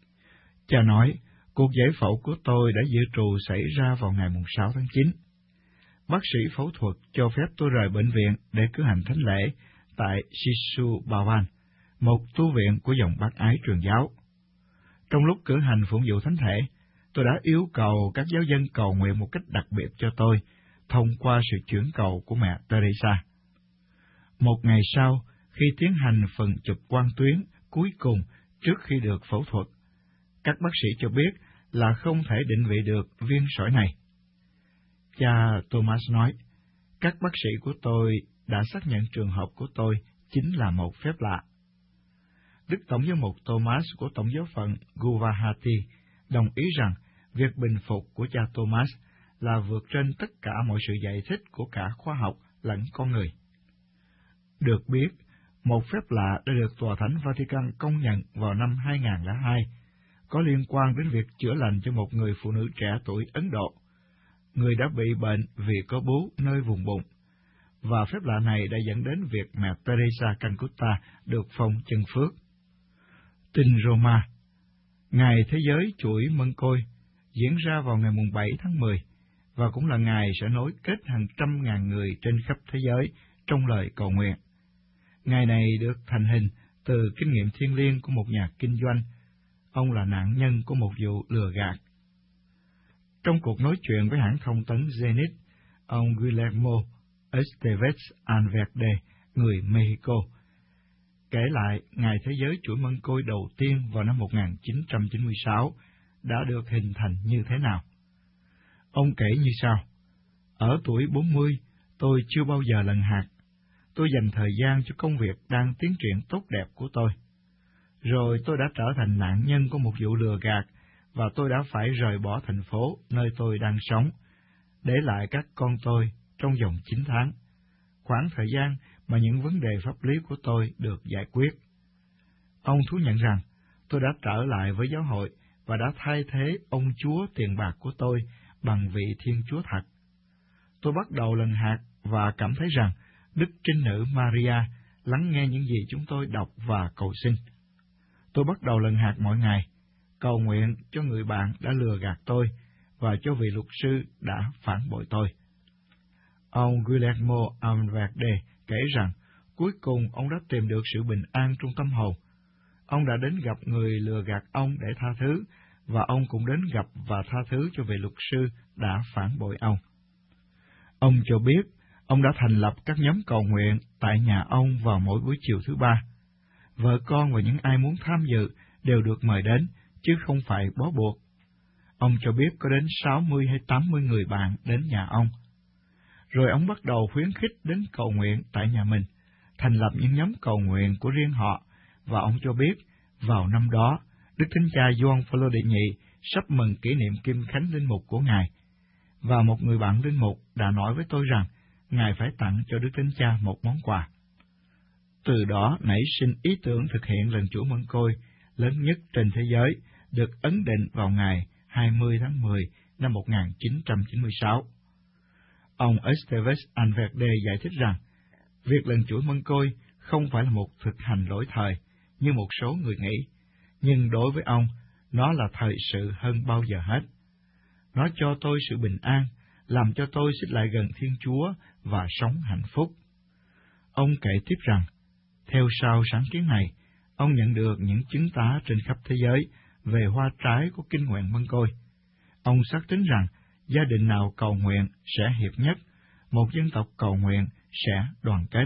Cha nói, cuộc giải phẫu của tôi đã dự trù xảy ra vào ngày 6 tháng 9. Bác sĩ phẫu thuật cho phép tôi rời bệnh viện để cử hành thánh lễ tại Sisu Bhavan, một tu viện của dòng Bác Ái truyền giáo. Trong lúc cử hành phụng vụ thánh thể, tôi đã yêu cầu các giáo dân cầu nguyện một cách đặc biệt cho tôi, thông qua sự chuyển cầu của mẹ Teresa. Một ngày sau, khi tiến hành phần chụp quang tuyến cuối cùng trước khi được phẫu thuật, các bác sĩ cho biết là không thể định vị được viên sỏi này. Cha Thomas nói, các bác sĩ của tôi đã xác nhận trường hợp của tôi chính là một phép lạ. Đức Tổng giám mục Thomas của Tổng giáo phận Guwahati đồng ý rằng việc bình phục của cha Thomas là vượt trên tất cả mọi sự giải thích của cả khoa học lẫn con người. Được biết, một phép lạ đã được Tòa Thánh Vatican công nhận vào năm 2002, có liên quan đến việc chữa lành cho một người phụ nữ trẻ tuổi Ấn Độ, người đã bị bệnh vì có bú nơi vùng bụng, và phép lạ này đã dẫn đến việc mẹ Teresa Calcutta được phong chân phước. Tin Roma, Ngày Thế giới chuỗi mân côi diễn ra vào ngày 7 tháng 10, và cũng là ngày sẽ nối kết hàng trăm ngàn người trên khắp thế giới trong lời cầu nguyện. Ngày này được thành hình từ kinh nghiệm thiêng liêng của một nhà kinh doanh. Ông là nạn nhân của một vụ lừa gạt. Trong cuộc nói chuyện với hãng thông tấn Zenit, ông Guillermo Esteves Alverde, người Mexico, kể lại Ngày Thế giới chuỗi mân côi đầu tiên vào năm 1996 đã được hình thành như thế nào. Ông kể như sau: ở tuổi 40, tôi chưa bao giờ lần hạt. Tôi dành thời gian cho công việc đang tiến triển tốt đẹp của tôi. Rồi tôi đã trở thành nạn nhân của một vụ lừa gạt, và tôi đã phải rời bỏ thành phố nơi tôi đang sống, để lại các con tôi trong vòng 9 tháng, khoảng thời gian mà những vấn đề pháp lý của tôi được giải quyết. Ông thú nhận rằng, tôi đã trở lại với giáo hội và đã thay thế ông Chúa tiền bạc của tôi bằng vị Thiên Chúa thật. Tôi bắt đầu lần hạt và cảm thấy rằng Đức Trinh Nữ Maria lắng nghe những gì chúng tôi đọc và cầu xin. Tôi bắt đầu lần hạt mỗi ngày, cầu nguyện cho người bạn đã lừa gạt tôi và cho vị luật sư đã phản bội tôi. Ông Guillermo Alverde kể rằng, cuối cùng ông đã tìm được sự bình an trong tâm hồn. Ông đã đến gặp người lừa gạt ông để tha thứ, và ông cũng đến gặp và tha thứ cho vị luật sư đã phản bội ông. Ông cho biết, ông đã thành lập các nhóm cầu nguyện tại nhà ông vào mỗi buổi chiều thứ Ba. Vợ con và những ai muốn tham dự đều được mời đến, chứ không phải bó buộc. Ông cho biết có đến 60 hay 80 người bạn đến nhà ông. Rồi ông bắt đầu khuyến khích đến cầu nguyện tại nhà mình, thành lập những nhóm cầu nguyện của riêng họ, và ông cho biết, vào năm đó, Đức Thánh Cha Gioan Phaolô đệ nhị sắp mừng kỷ niệm Kim Khánh Linh Mục của Ngài, và một người bạn Linh Mục đã nói với tôi rằng, Ngài phải tặng cho Đức Thánh Cha một món quà. Từ đó nảy sinh ý tưởng thực hiện lần chuỗi mân côi lớn nhất trên thế giới, được ấn định vào ngày 20 tháng 10 năm 1996. Ông Esteves Alverde giải thích rằng, việc lần chuỗi mân côi không phải là một thực hành lỗi thời như một số người nghĩ, nhưng đối với ông, nó là thời sự hơn bao giờ hết. Nó cho tôi sự bình an, làm cho tôi xích lại gần Thiên Chúa và sống hạnh phúc. Ông kể tiếp rằng, theo sau sáng kiến này, ông nhận được những chứng tá trên khắp thế giới về hoa trái của kinh nguyện mân côi. Ông xác tín rằng, gia đình nào cầu nguyện sẽ hiệp nhất, một dân tộc cầu nguyện sẽ đoàn kết.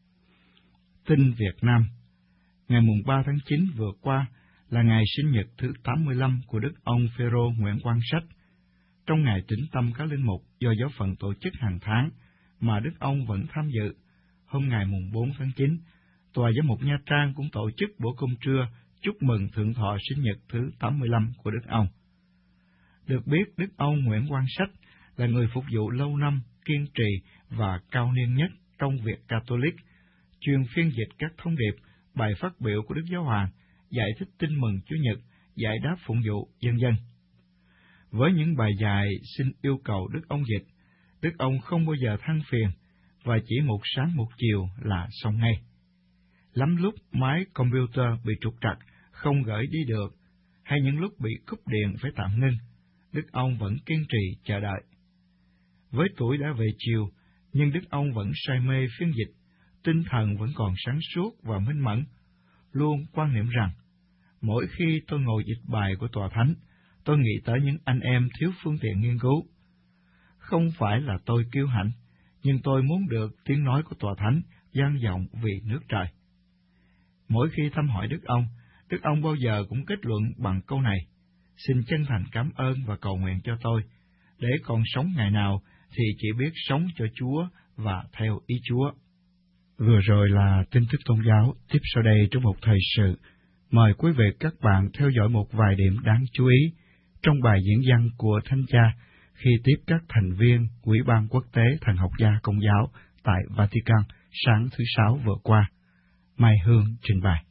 Tin Việt Nam. Ngày 3 tháng 9 vừa qua là ngày sinh nhật thứ 85 của Đức ông Phêrô Nguyễn Quang Sách. Trong ngày tĩnh tâm các linh mục do giáo phận tổ chức hàng tháng mà Đức ông vẫn tham dự, hôm ngày 4 tháng 9, Tòa Giám mục Nha Trang cũng tổ chức bữa cơm trưa chúc mừng thượng thọ sinh nhật thứ 85 của Đức ông. Được biết, Đức ông Nguyễn Quang Sách là người phục vụ lâu năm, kiên trì và cao niên nhất trong việc Catholic, chuyên phiên dịch các thông điệp bài phát biểu của Đức Giáo Hoàng, giải thích tin mừng Chúa Nhật, giải đáp phụng vụ, vân vân. Với những bài dài xin yêu cầu Đức ông dịch, Đức ông không bao giờ than phiền, và chỉ một sáng một chiều là xong ngay. Lắm lúc máy computer bị trục trặc, không gửi đi được, hay những lúc bị cúp điện phải tạm ngưng, Đức ông vẫn kiên trì chờ đợi. Với tuổi đã về chiều, nhưng Đức ông vẫn say mê phiên dịch, tinh thần vẫn còn sáng suốt và minh mẫn, luôn quan niệm rằng, mỗi khi tôi ngồi dịch bài của Tòa Thánh, tôi nghĩ tới những anh em thiếu phương tiện nghiên cứu. Không phải là tôi kiêu hãnh, nhưng tôi muốn được tiếng nói của Tòa Thánh vang vọng vì nước trời. Mỗi khi thăm hỏi Đức ông bao giờ cũng kết luận bằng câu này: xin chân thành cảm ơn và cầu nguyện cho tôi, để còn sống ngày nào thì chỉ biết sống cho Chúa và theo ý Chúa. Vừa rồi là tin tức tôn giáo, tiếp sau đây trong một thời sự, mời quý vị các bạn theo dõi một vài điểm đáng chú ý trong bài diễn văn của Thánh Cha khi tiếp các thành viên Ủy ban Quốc tế Thần học gia Công giáo tại Vatican sáng thứ Sáu vừa qua. Mai Hương trình bày.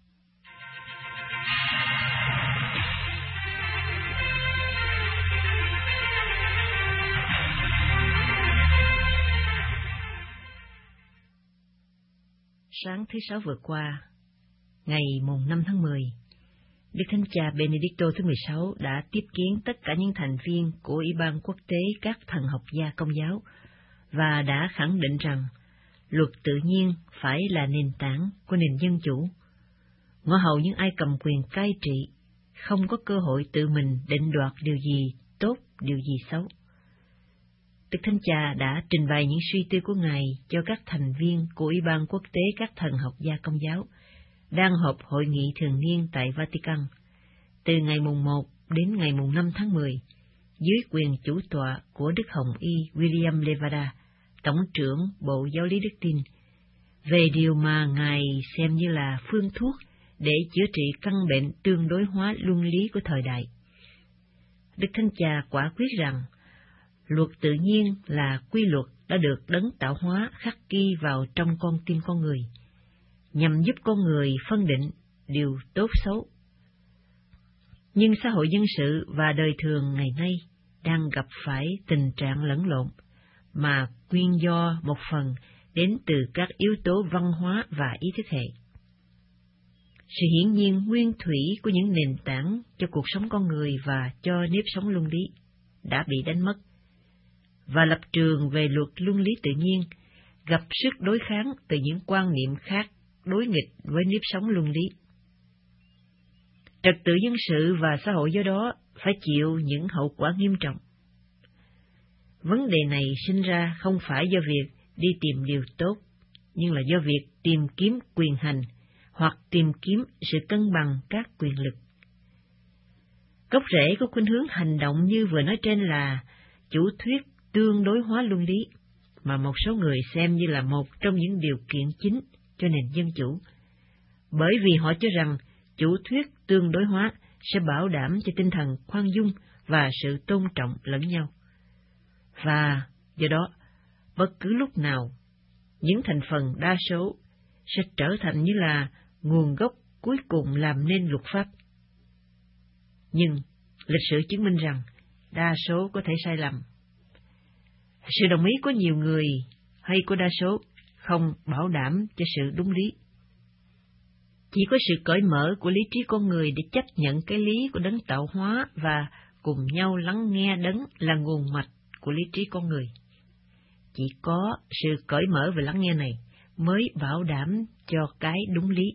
Sáng thứ Sáu vừa qua, ngày mùng 5 tháng 10, Đức Thánh Cha Benedicto thứ 16 đã tiếp kiến tất cả những thành viên của Ủy ban Quốc tế các Thần học gia Công giáo và đã khẳng định rằng luật tự nhiên phải là nền tảng của nền dân chủ. Ngõ hầu những ai cầm quyền cai trị không có cơ hội tự mình định đoạt điều gì tốt, điều gì xấu. Đức Thánh Cha đã trình bày những suy tư của Ngài cho các thành viên của Ủy ban Quốc tế các Thần học gia Công giáo đang họp hội nghị thường niên tại Vatican từ ngày mùng 1 đến ngày mùng 5 tháng 10 dưới quyền chủ tọa của Đức Hồng Y William Levada, Tổng trưởng Bộ Giáo lý Đức tin, về điều mà Ngài xem như là phương thuốc để chữa trị căn bệnh tương đối hóa luân lý của thời đại. Đức Thánh Cha quả quyết rằng luật tự nhiên là quy luật đã được Đấng tạo hóa khắc ghi vào trong con tim con người, nhằm giúp con người phân định điều tốt xấu. Nhưng xã hội dân sự và đời thường ngày nay đang gặp phải tình trạng lẫn lộn, mà nguyên do một phần đến từ các yếu tố văn hóa và ý thức hệ. Sự hiển nhiên nguyên thủy của những nền tảng cho cuộc sống con người và cho nếp sống luân lý đã bị đánh mất, và lập trường về luật luân lý tự nhiên gặp sức đối kháng từ những quan niệm khác đối nghịch với nếp sống luân lý. Trật tự dân sự và xã hội do đó phải chịu những hậu quả nghiêm trọng. Vấn đề này sinh ra không phải do việc đi tìm điều tốt, nhưng là do việc tìm kiếm quyền hành hoặc tìm kiếm sự cân bằng các quyền lực. Gốc rễ của khuynh hướng hành động như vừa nói trên là chủ thuyết tương đối hóa luân lý, mà một số người xem như là một trong những điều kiện chính cho nền dân chủ, bởi vì họ cho rằng chủ thuyết tương đối hóa sẽ bảo đảm cho tinh thần khoan dung và sự tôn trọng lẫn nhau. Và do đó, bất cứ lúc nào, những thành phần đa số sẽ trở thành như là nguồn gốc cuối cùng làm nên luật pháp. Nhưng lịch sử chứng minh rằng đa số có thể sai lầm. Sự đồng ý của nhiều người hay của đa số không bảo đảm cho sự đúng lý. Chỉ có sự cởi mở của lý trí con người để chấp nhận cái lý của Đấng tạo hóa và cùng nhau lắng nghe Đấng là nguồn mạch của lý trí con người. Chỉ có sự cởi mở và lắng nghe này mới bảo đảm cho cái đúng lý.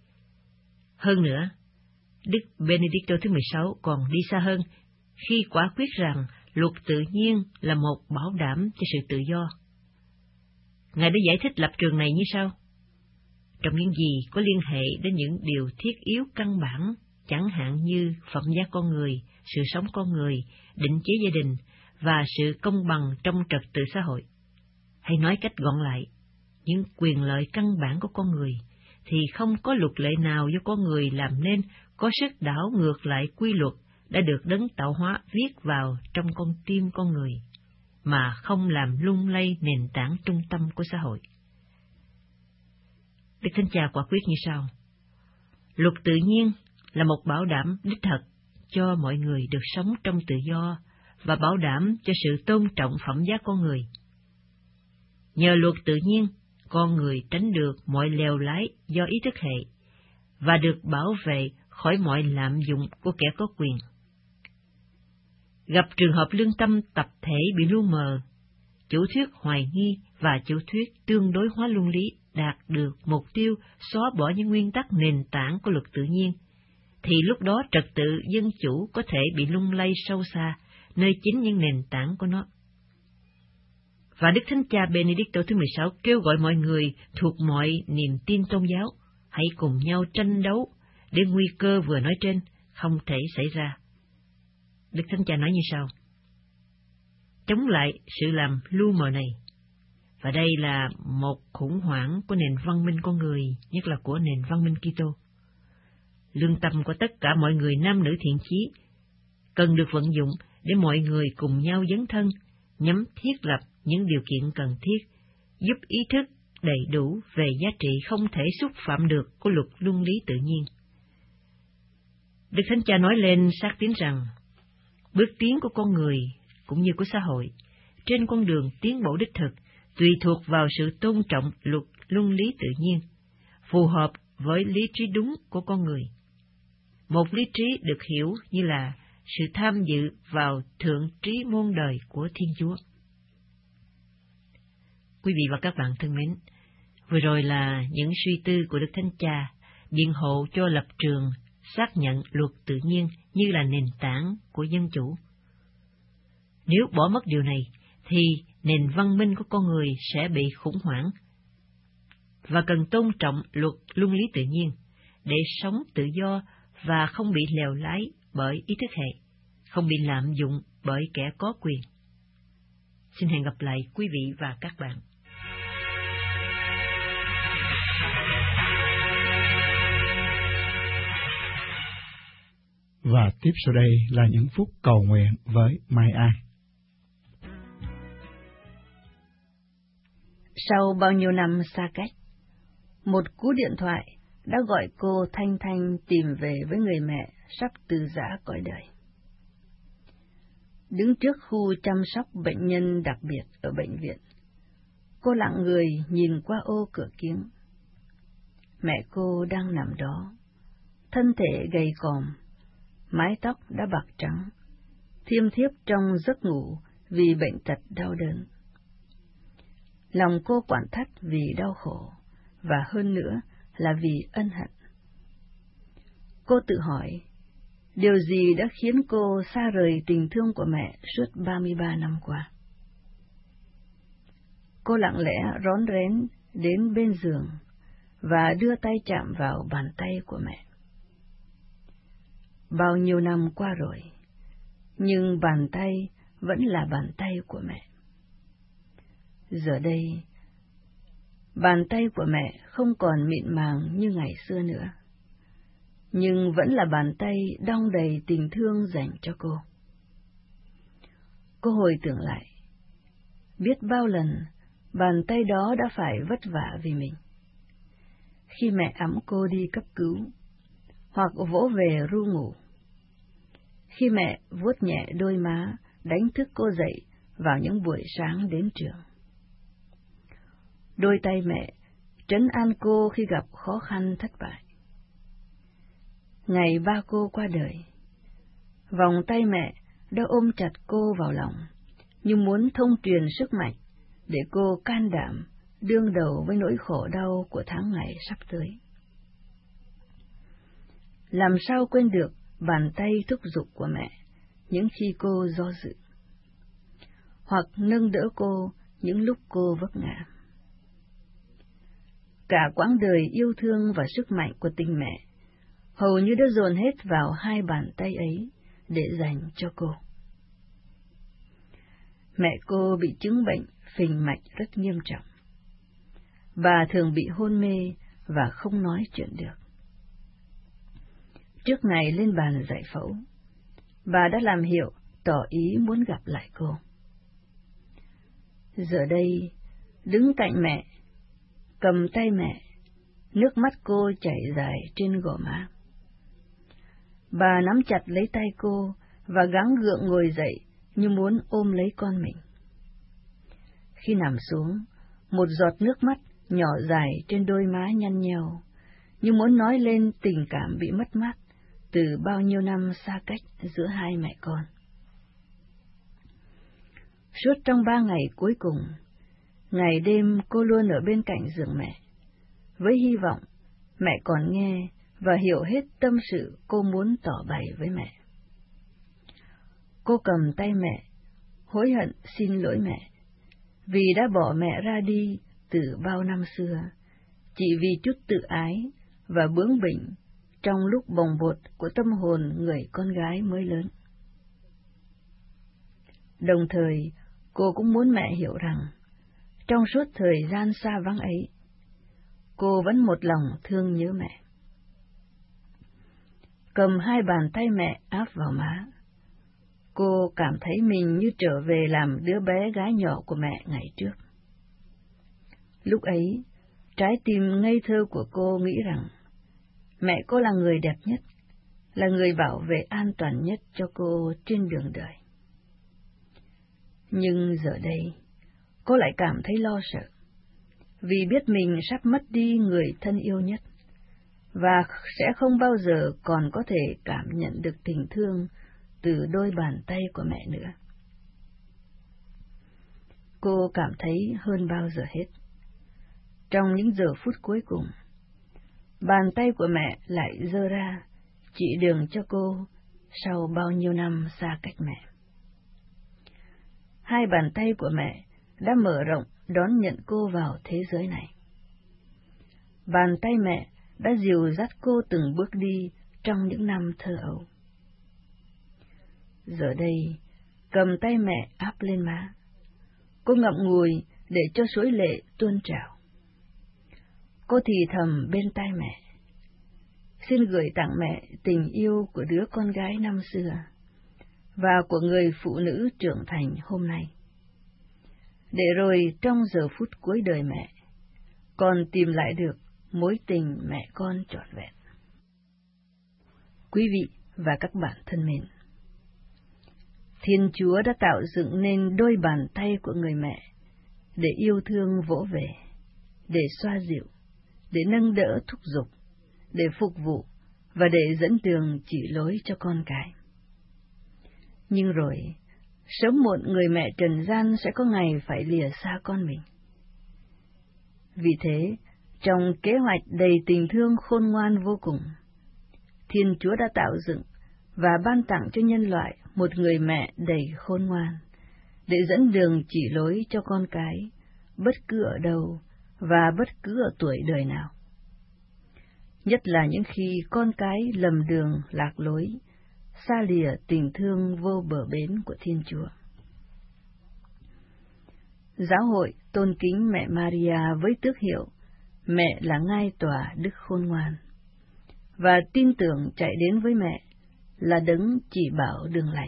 Hơn nữa, Đức Benedicto thứ 16 còn đi xa hơn khi quả quyết rằng luật tự nhiên là một bảo đảm cho sự tự do. Ngài đã giải thích lập trường này như sau: trong những gì có liên hệ đến những điều thiết yếu căn bản, chẳng hạn như phẩm giá con người, sự sống con người, định chế gia đình và sự công bằng trong trật tự xã hội. Hay nói cách gọn lại, những quyền lợi căn bản của con người thì không có luật lệ nào do con người làm nên có sức đảo ngược lại quy luật đã được Đấng tạo hóa viết vào trong con tim con người, mà không làm lung lay nền tảng trung tâm của xã hội. Đức Thánh Cha quả quyết như sau: Luật tự nhiên là một bảo đảm đích thực cho mọi người được sống trong tự do và bảo đảm cho sự tôn trọng phẩm giá con người. Nhờ luật tự nhiên, con người tránh được mọi lèo lái do ý thức hệ và được bảo vệ khỏi mọi lạm dụng của kẻ có quyền. Gặp trường hợp lương tâm tập thể bị lu mờ, chủ thuyết hoài nghi và chủ thuyết tương đối hóa luân lý đạt được mục tiêu xóa bỏ những nguyên tắc nền tảng của luật tự nhiên, thì lúc đó trật tự dân chủ có thể bị lung lay sâu xa nơi chính những nền tảng của nó. Và Đức Thánh Cha Benedicto thứ 16 kêu gọi mọi người thuộc mọi niềm tin tôn giáo, hãy cùng nhau tranh đấu để nguy cơ vừa nói trên không thể xảy ra. Đức Thánh Cha nói như sau: chống lại sự làm lu mờ này, và đây là một khủng hoảng của nền văn minh con người, nhất là của nền văn minh Kitô. Lương tâm của tất cả mọi người nam nữ thiện chí cần được vận dụng để mọi người cùng nhau dấn thân, nhằm thiết lập những điều kiện cần thiết, giúp ý thức đầy đủ về giá trị không thể xúc phạm được của luật luân lý tự nhiên. Đức Thánh Cha nói lên xác tín rằng, bước tiến của con người cũng như của xã hội trên con đường tiến bộ đích thực tùy thuộc vào sự tôn trọng luật luân lý tự nhiên, phù hợp với lý trí đúng của con người. Một lý trí được hiểu như là sự tham dự vào thượng trí muôn đời của Thiên Chúa. Quý vị và các bạn thân mến, vừa rồi là những suy tư của Đức Thánh Cha biện hộ cho lập trường xác nhận luật tự nhiên như là nền tảng của dân chủ. Nếu bỏ mất điều này, thì nền văn minh của con người sẽ bị khủng hoảng, và cần tôn trọng luật luân lý tự nhiên để sống tự do và không bị lèo lái bởi ý thức hệ, không bị lạm dụng bởi kẻ có quyền. Xin hẹn gặp lại quý vị và các bạn. Và tiếp sau đây là những phút cầu nguyện với Mai An. Sau bao nhiêu năm xa cách, một cú điện thoại đã gọi cô Thanh Thanh tìm về với người mẹ sắp từ giã cõi đời. Đứng trước khu chăm sóc bệnh nhân đặc biệt ở bệnh viện, cô lặng người nhìn qua ô cửa kiếng. Mẹ cô đang nằm đó, thân thể gầy còm, mái tóc đã bạc trắng, thiêm thiếp trong giấc ngủ vì bệnh tật đau đớn. Lòng cô quặn thắt vì đau khổ, và hơn nữa là vì ân hận. Cô tự hỏi, điều gì đã khiến cô xa rời tình thương của mẹ suốt 33 năm qua? Cô lặng lẽ rón rén đến bên giường và đưa tay chạm vào bàn tay của mẹ. Bao nhiêu năm qua rồi, nhưng bàn tay vẫn là bàn tay của mẹ. Giờ đây, bàn tay của mẹ không còn mịn màng như ngày xưa nữa, nhưng vẫn là bàn tay đong đầy tình thương dành cho cô. Cô hồi tưởng lại, biết bao lần bàn tay đó đã phải vất vả vì mình. Khi mẹ ẵm cô đi cấp cứu, hoặc vỗ về ru ngủ. Khi mẹ vuốt nhẹ đôi má, đánh thức cô dậy vào những buổi sáng đến trường. Đôi tay mẹ trấn an cô khi gặp khó khăn thất bại. Ngày ba cô qua đời, vòng tay mẹ đã ôm chặt cô vào lòng, như muốn thông truyền sức mạnh để cô can đảm đương đầu với nỗi khổ đau của tháng ngày sắp tới. Làm sao quên được bàn tay thúc giục của mẹ những khi cô do dự, hoặc nâng đỡ cô những lúc cô vấp ngã. Cả quãng đời yêu thương và sức mạnh của tình mẹ hầu như đã dồn hết vào hai bàn tay ấy để dành cho cô. Mẹ cô bị chứng bệnh phình mạch rất nghiêm trọng. Bà thường bị hôn mê và không nói chuyện được. Trước ngày lên bàn giải phẫu, bà đã làm hiệu tỏ ý muốn gặp lại cô. Giờ đây, đứng cạnh mẹ, cầm tay mẹ, nước mắt cô chảy dài trên gò má. Bà nắm chặt lấy tay cô và gắng gượng ngồi dậy như muốn ôm lấy con mình. Khi nằm xuống, một giọt nước mắt nhỏ dài trên đôi má nhăn nheo, như muốn nói lên tình cảm bị mất mát từ bao nhiêu năm xa cách giữa hai mẹ con. Suốt trong 3 ngày cuối cùng, ngày đêm cô luôn ở bên cạnh giường mẹ, với hy vọng mẹ còn nghe và hiểu hết tâm sự cô muốn tỏ bày với mẹ. Cô cầm tay mẹ, hối hận xin lỗi mẹ, vì đã bỏ mẹ ra đi từ bao năm xưa, chỉ vì chút tự ái và bướng bỉnh trong lúc bồng bột của tâm hồn người con gái mới lớn. Đồng thời, cô cũng muốn mẹ hiểu rằng, trong suốt thời gian xa vắng ấy, cô vẫn một lòng thương nhớ mẹ. Cầm 2 bàn tay mẹ áp vào má, cô cảm thấy mình như trở về làm đứa bé gái nhỏ của mẹ ngày trước. Lúc ấy, trái tim ngây thơ của cô nghĩ rằng, mẹ cô là người đẹp nhất, là người bảo vệ an toàn nhất cho cô trên đường đời. Nhưng giờ đây, cô lại cảm thấy lo sợ, vì biết mình sắp mất đi người thân yêu nhất, và sẽ không bao giờ còn có thể cảm nhận được tình thương từ đôi bàn tay của mẹ nữa. Cô cảm thấy hơn bao giờ hết, trong những giờ phút cuối cùng, bàn tay của mẹ lại giơ ra, chỉ đường cho cô sau bao nhiêu năm xa cách mẹ. 2 bàn tay của mẹ đã mở rộng đón nhận cô vào thế giới này. Bàn tay mẹ đã dìu dắt cô từng bước đi trong những năm thơ ấu. Giờ đây, cầm tay mẹ áp lên má, cô ngậm ngùi để cho suối lệ tuôn trào. Cô thì thầm bên tai mẹ, xin gửi tặng mẹ tình yêu của đứa con gái năm xưa và của người phụ nữ trưởng thành hôm nay, để rồi trong giờ phút cuối đời mẹ, con tìm lại được mối tình mẹ con trọn vẹn. Quý vị và các bạn thân mến, Thiên Chúa đã tạo dựng nên đôi bàn tay của người mẹ để yêu thương vỗ về, để xoa dịu, để nâng đỡ thúc giục, để phục vụ và để dẫn đường chỉ lối cho con cái. Nhưng rồi, sớm muộn người mẹ trần gian sẽ có ngày phải lìa xa con mình. Vì thế, trong kế hoạch đầy tình thương khôn ngoan vô cùng, Thiên Chúa đã tạo dựng và ban tặng cho nhân loại một người mẹ đầy khôn ngoan, để dẫn đường chỉ lối cho con cái, bất cứ ở đâu và bất cứ ở tuổi đời nào. Nhất là những khi con cái lầm đường lạc lối, xa lìa tình thương vô bờ bến của Thiên Chúa. Giáo hội tôn kính mẹ Maria với tước hiệu mẹ là ngai tòa đức khôn ngoan, và tin tưởng chạy đến với mẹ là đấng chỉ bảo đường lành.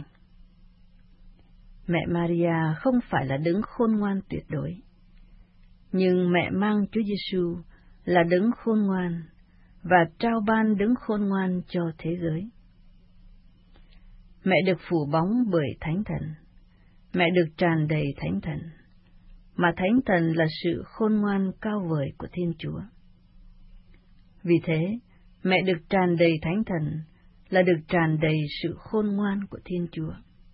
Mẹ Maria không phải là đấng khôn ngoan tuyệt đối, nhưng mẹ mang Chúa Giêsu là đấng khôn ngoan và trao ban đấng khôn ngoan cho thế giới. Mẹ được phủ bóng bởi Thánh Thần, mẹ được tràn đầy Thánh Thần, mà Thánh Thần là sự khôn ngoan cao vời của Thiên Chúa. Vì thế, mẹ được tràn đầy Thánh Thần là được tràn đầy sự khôn ngoan của Thiên Chúa.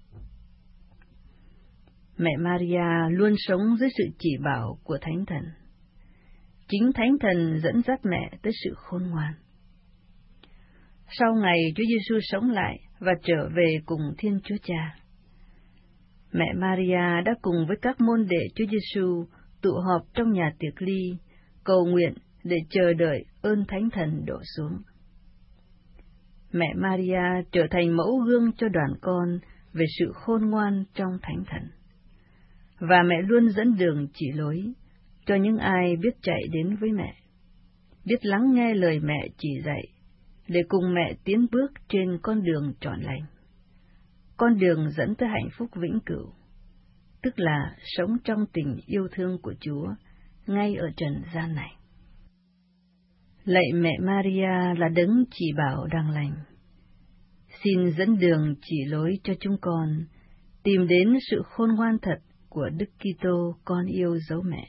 Mẹ Maria luôn sống dưới sự chỉ bảo của Thánh Thần. Chính Thánh Thần dẫn dắt mẹ tới sự khôn ngoan. Sau ngày Chúa Giêsu sống lại và trở về cùng Thiên Chúa Cha, mẹ Maria đã cùng với các môn đệ Chúa Giêsu tụ họp trong nhà tiệc ly, cầu nguyện để chờ đợi ơn Thánh Thần đổ xuống. Mẹ Maria trở thành mẫu gương cho đoàn con về sự khôn ngoan trong Thánh Thần, và mẹ luôn dẫn đường chỉ lối cho những ai biết chạy đến với mẹ, biết lắng nghe lời mẹ chỉ dạy, để cùng mẹ tiến bước trên con đường trọn lành, con đường dẫn tới hạnh phúc vĩnh cửu, tức là sống trong tình yêu thương của Chúa ngay ở trần gian này. Lạy mẹ Maria là đấng chỉ bảo đang lành, xin dẫn đường chỉ lối cho chúng con tìm đến sự khôn ngoan thật của Đức Kitô con yêu dấu mẹ.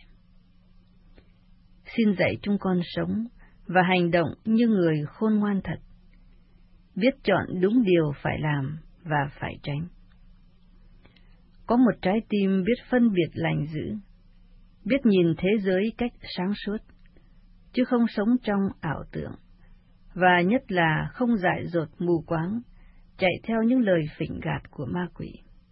Xin dạy chúng con sống và hành động như người khôn ngoan thật, biết chọn đúng điều phải làm và phải tránh. Có một trái tim biết phân biệt lành dữ, biết nhìn thế giới cách sáng suốt, chứ không sống trong ảo tưởng, và nhất là không dại dột mù quáng, chạy theo những lời phỉnh gạt của ma quỷ.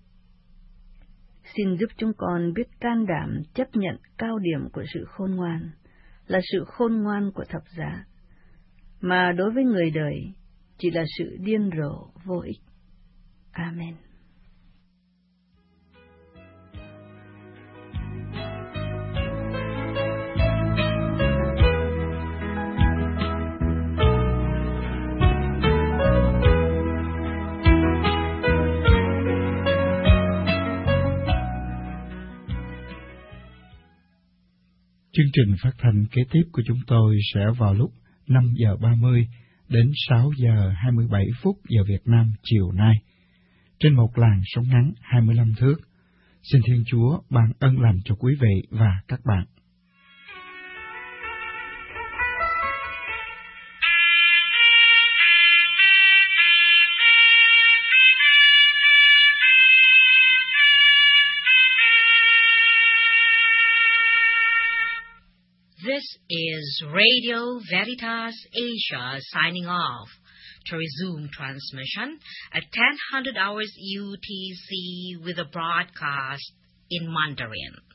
Xin giúp chúng con biết can đảm chấp nhận cao điểm của sự khôn ngoan, là sự khôn ngoan của thập giá, mà đối với người đời chỉ là sự điên rồ vô ích. Amen. Chương trình phát thanh kế tiếp của chúng tôi sẽ vào lúc 5 giờ 30 đến 6 giờ 27 phút giờ Việt Nam chiều nay, trên một làn sóng ngắn 25 thước. Xin Thiên Chúa ban ân lành cho quý vị và các bạn. This is Radio Veritas Asia signing off. To resume transmission at 10:00 hours UTC with a broadcast in Mandarin.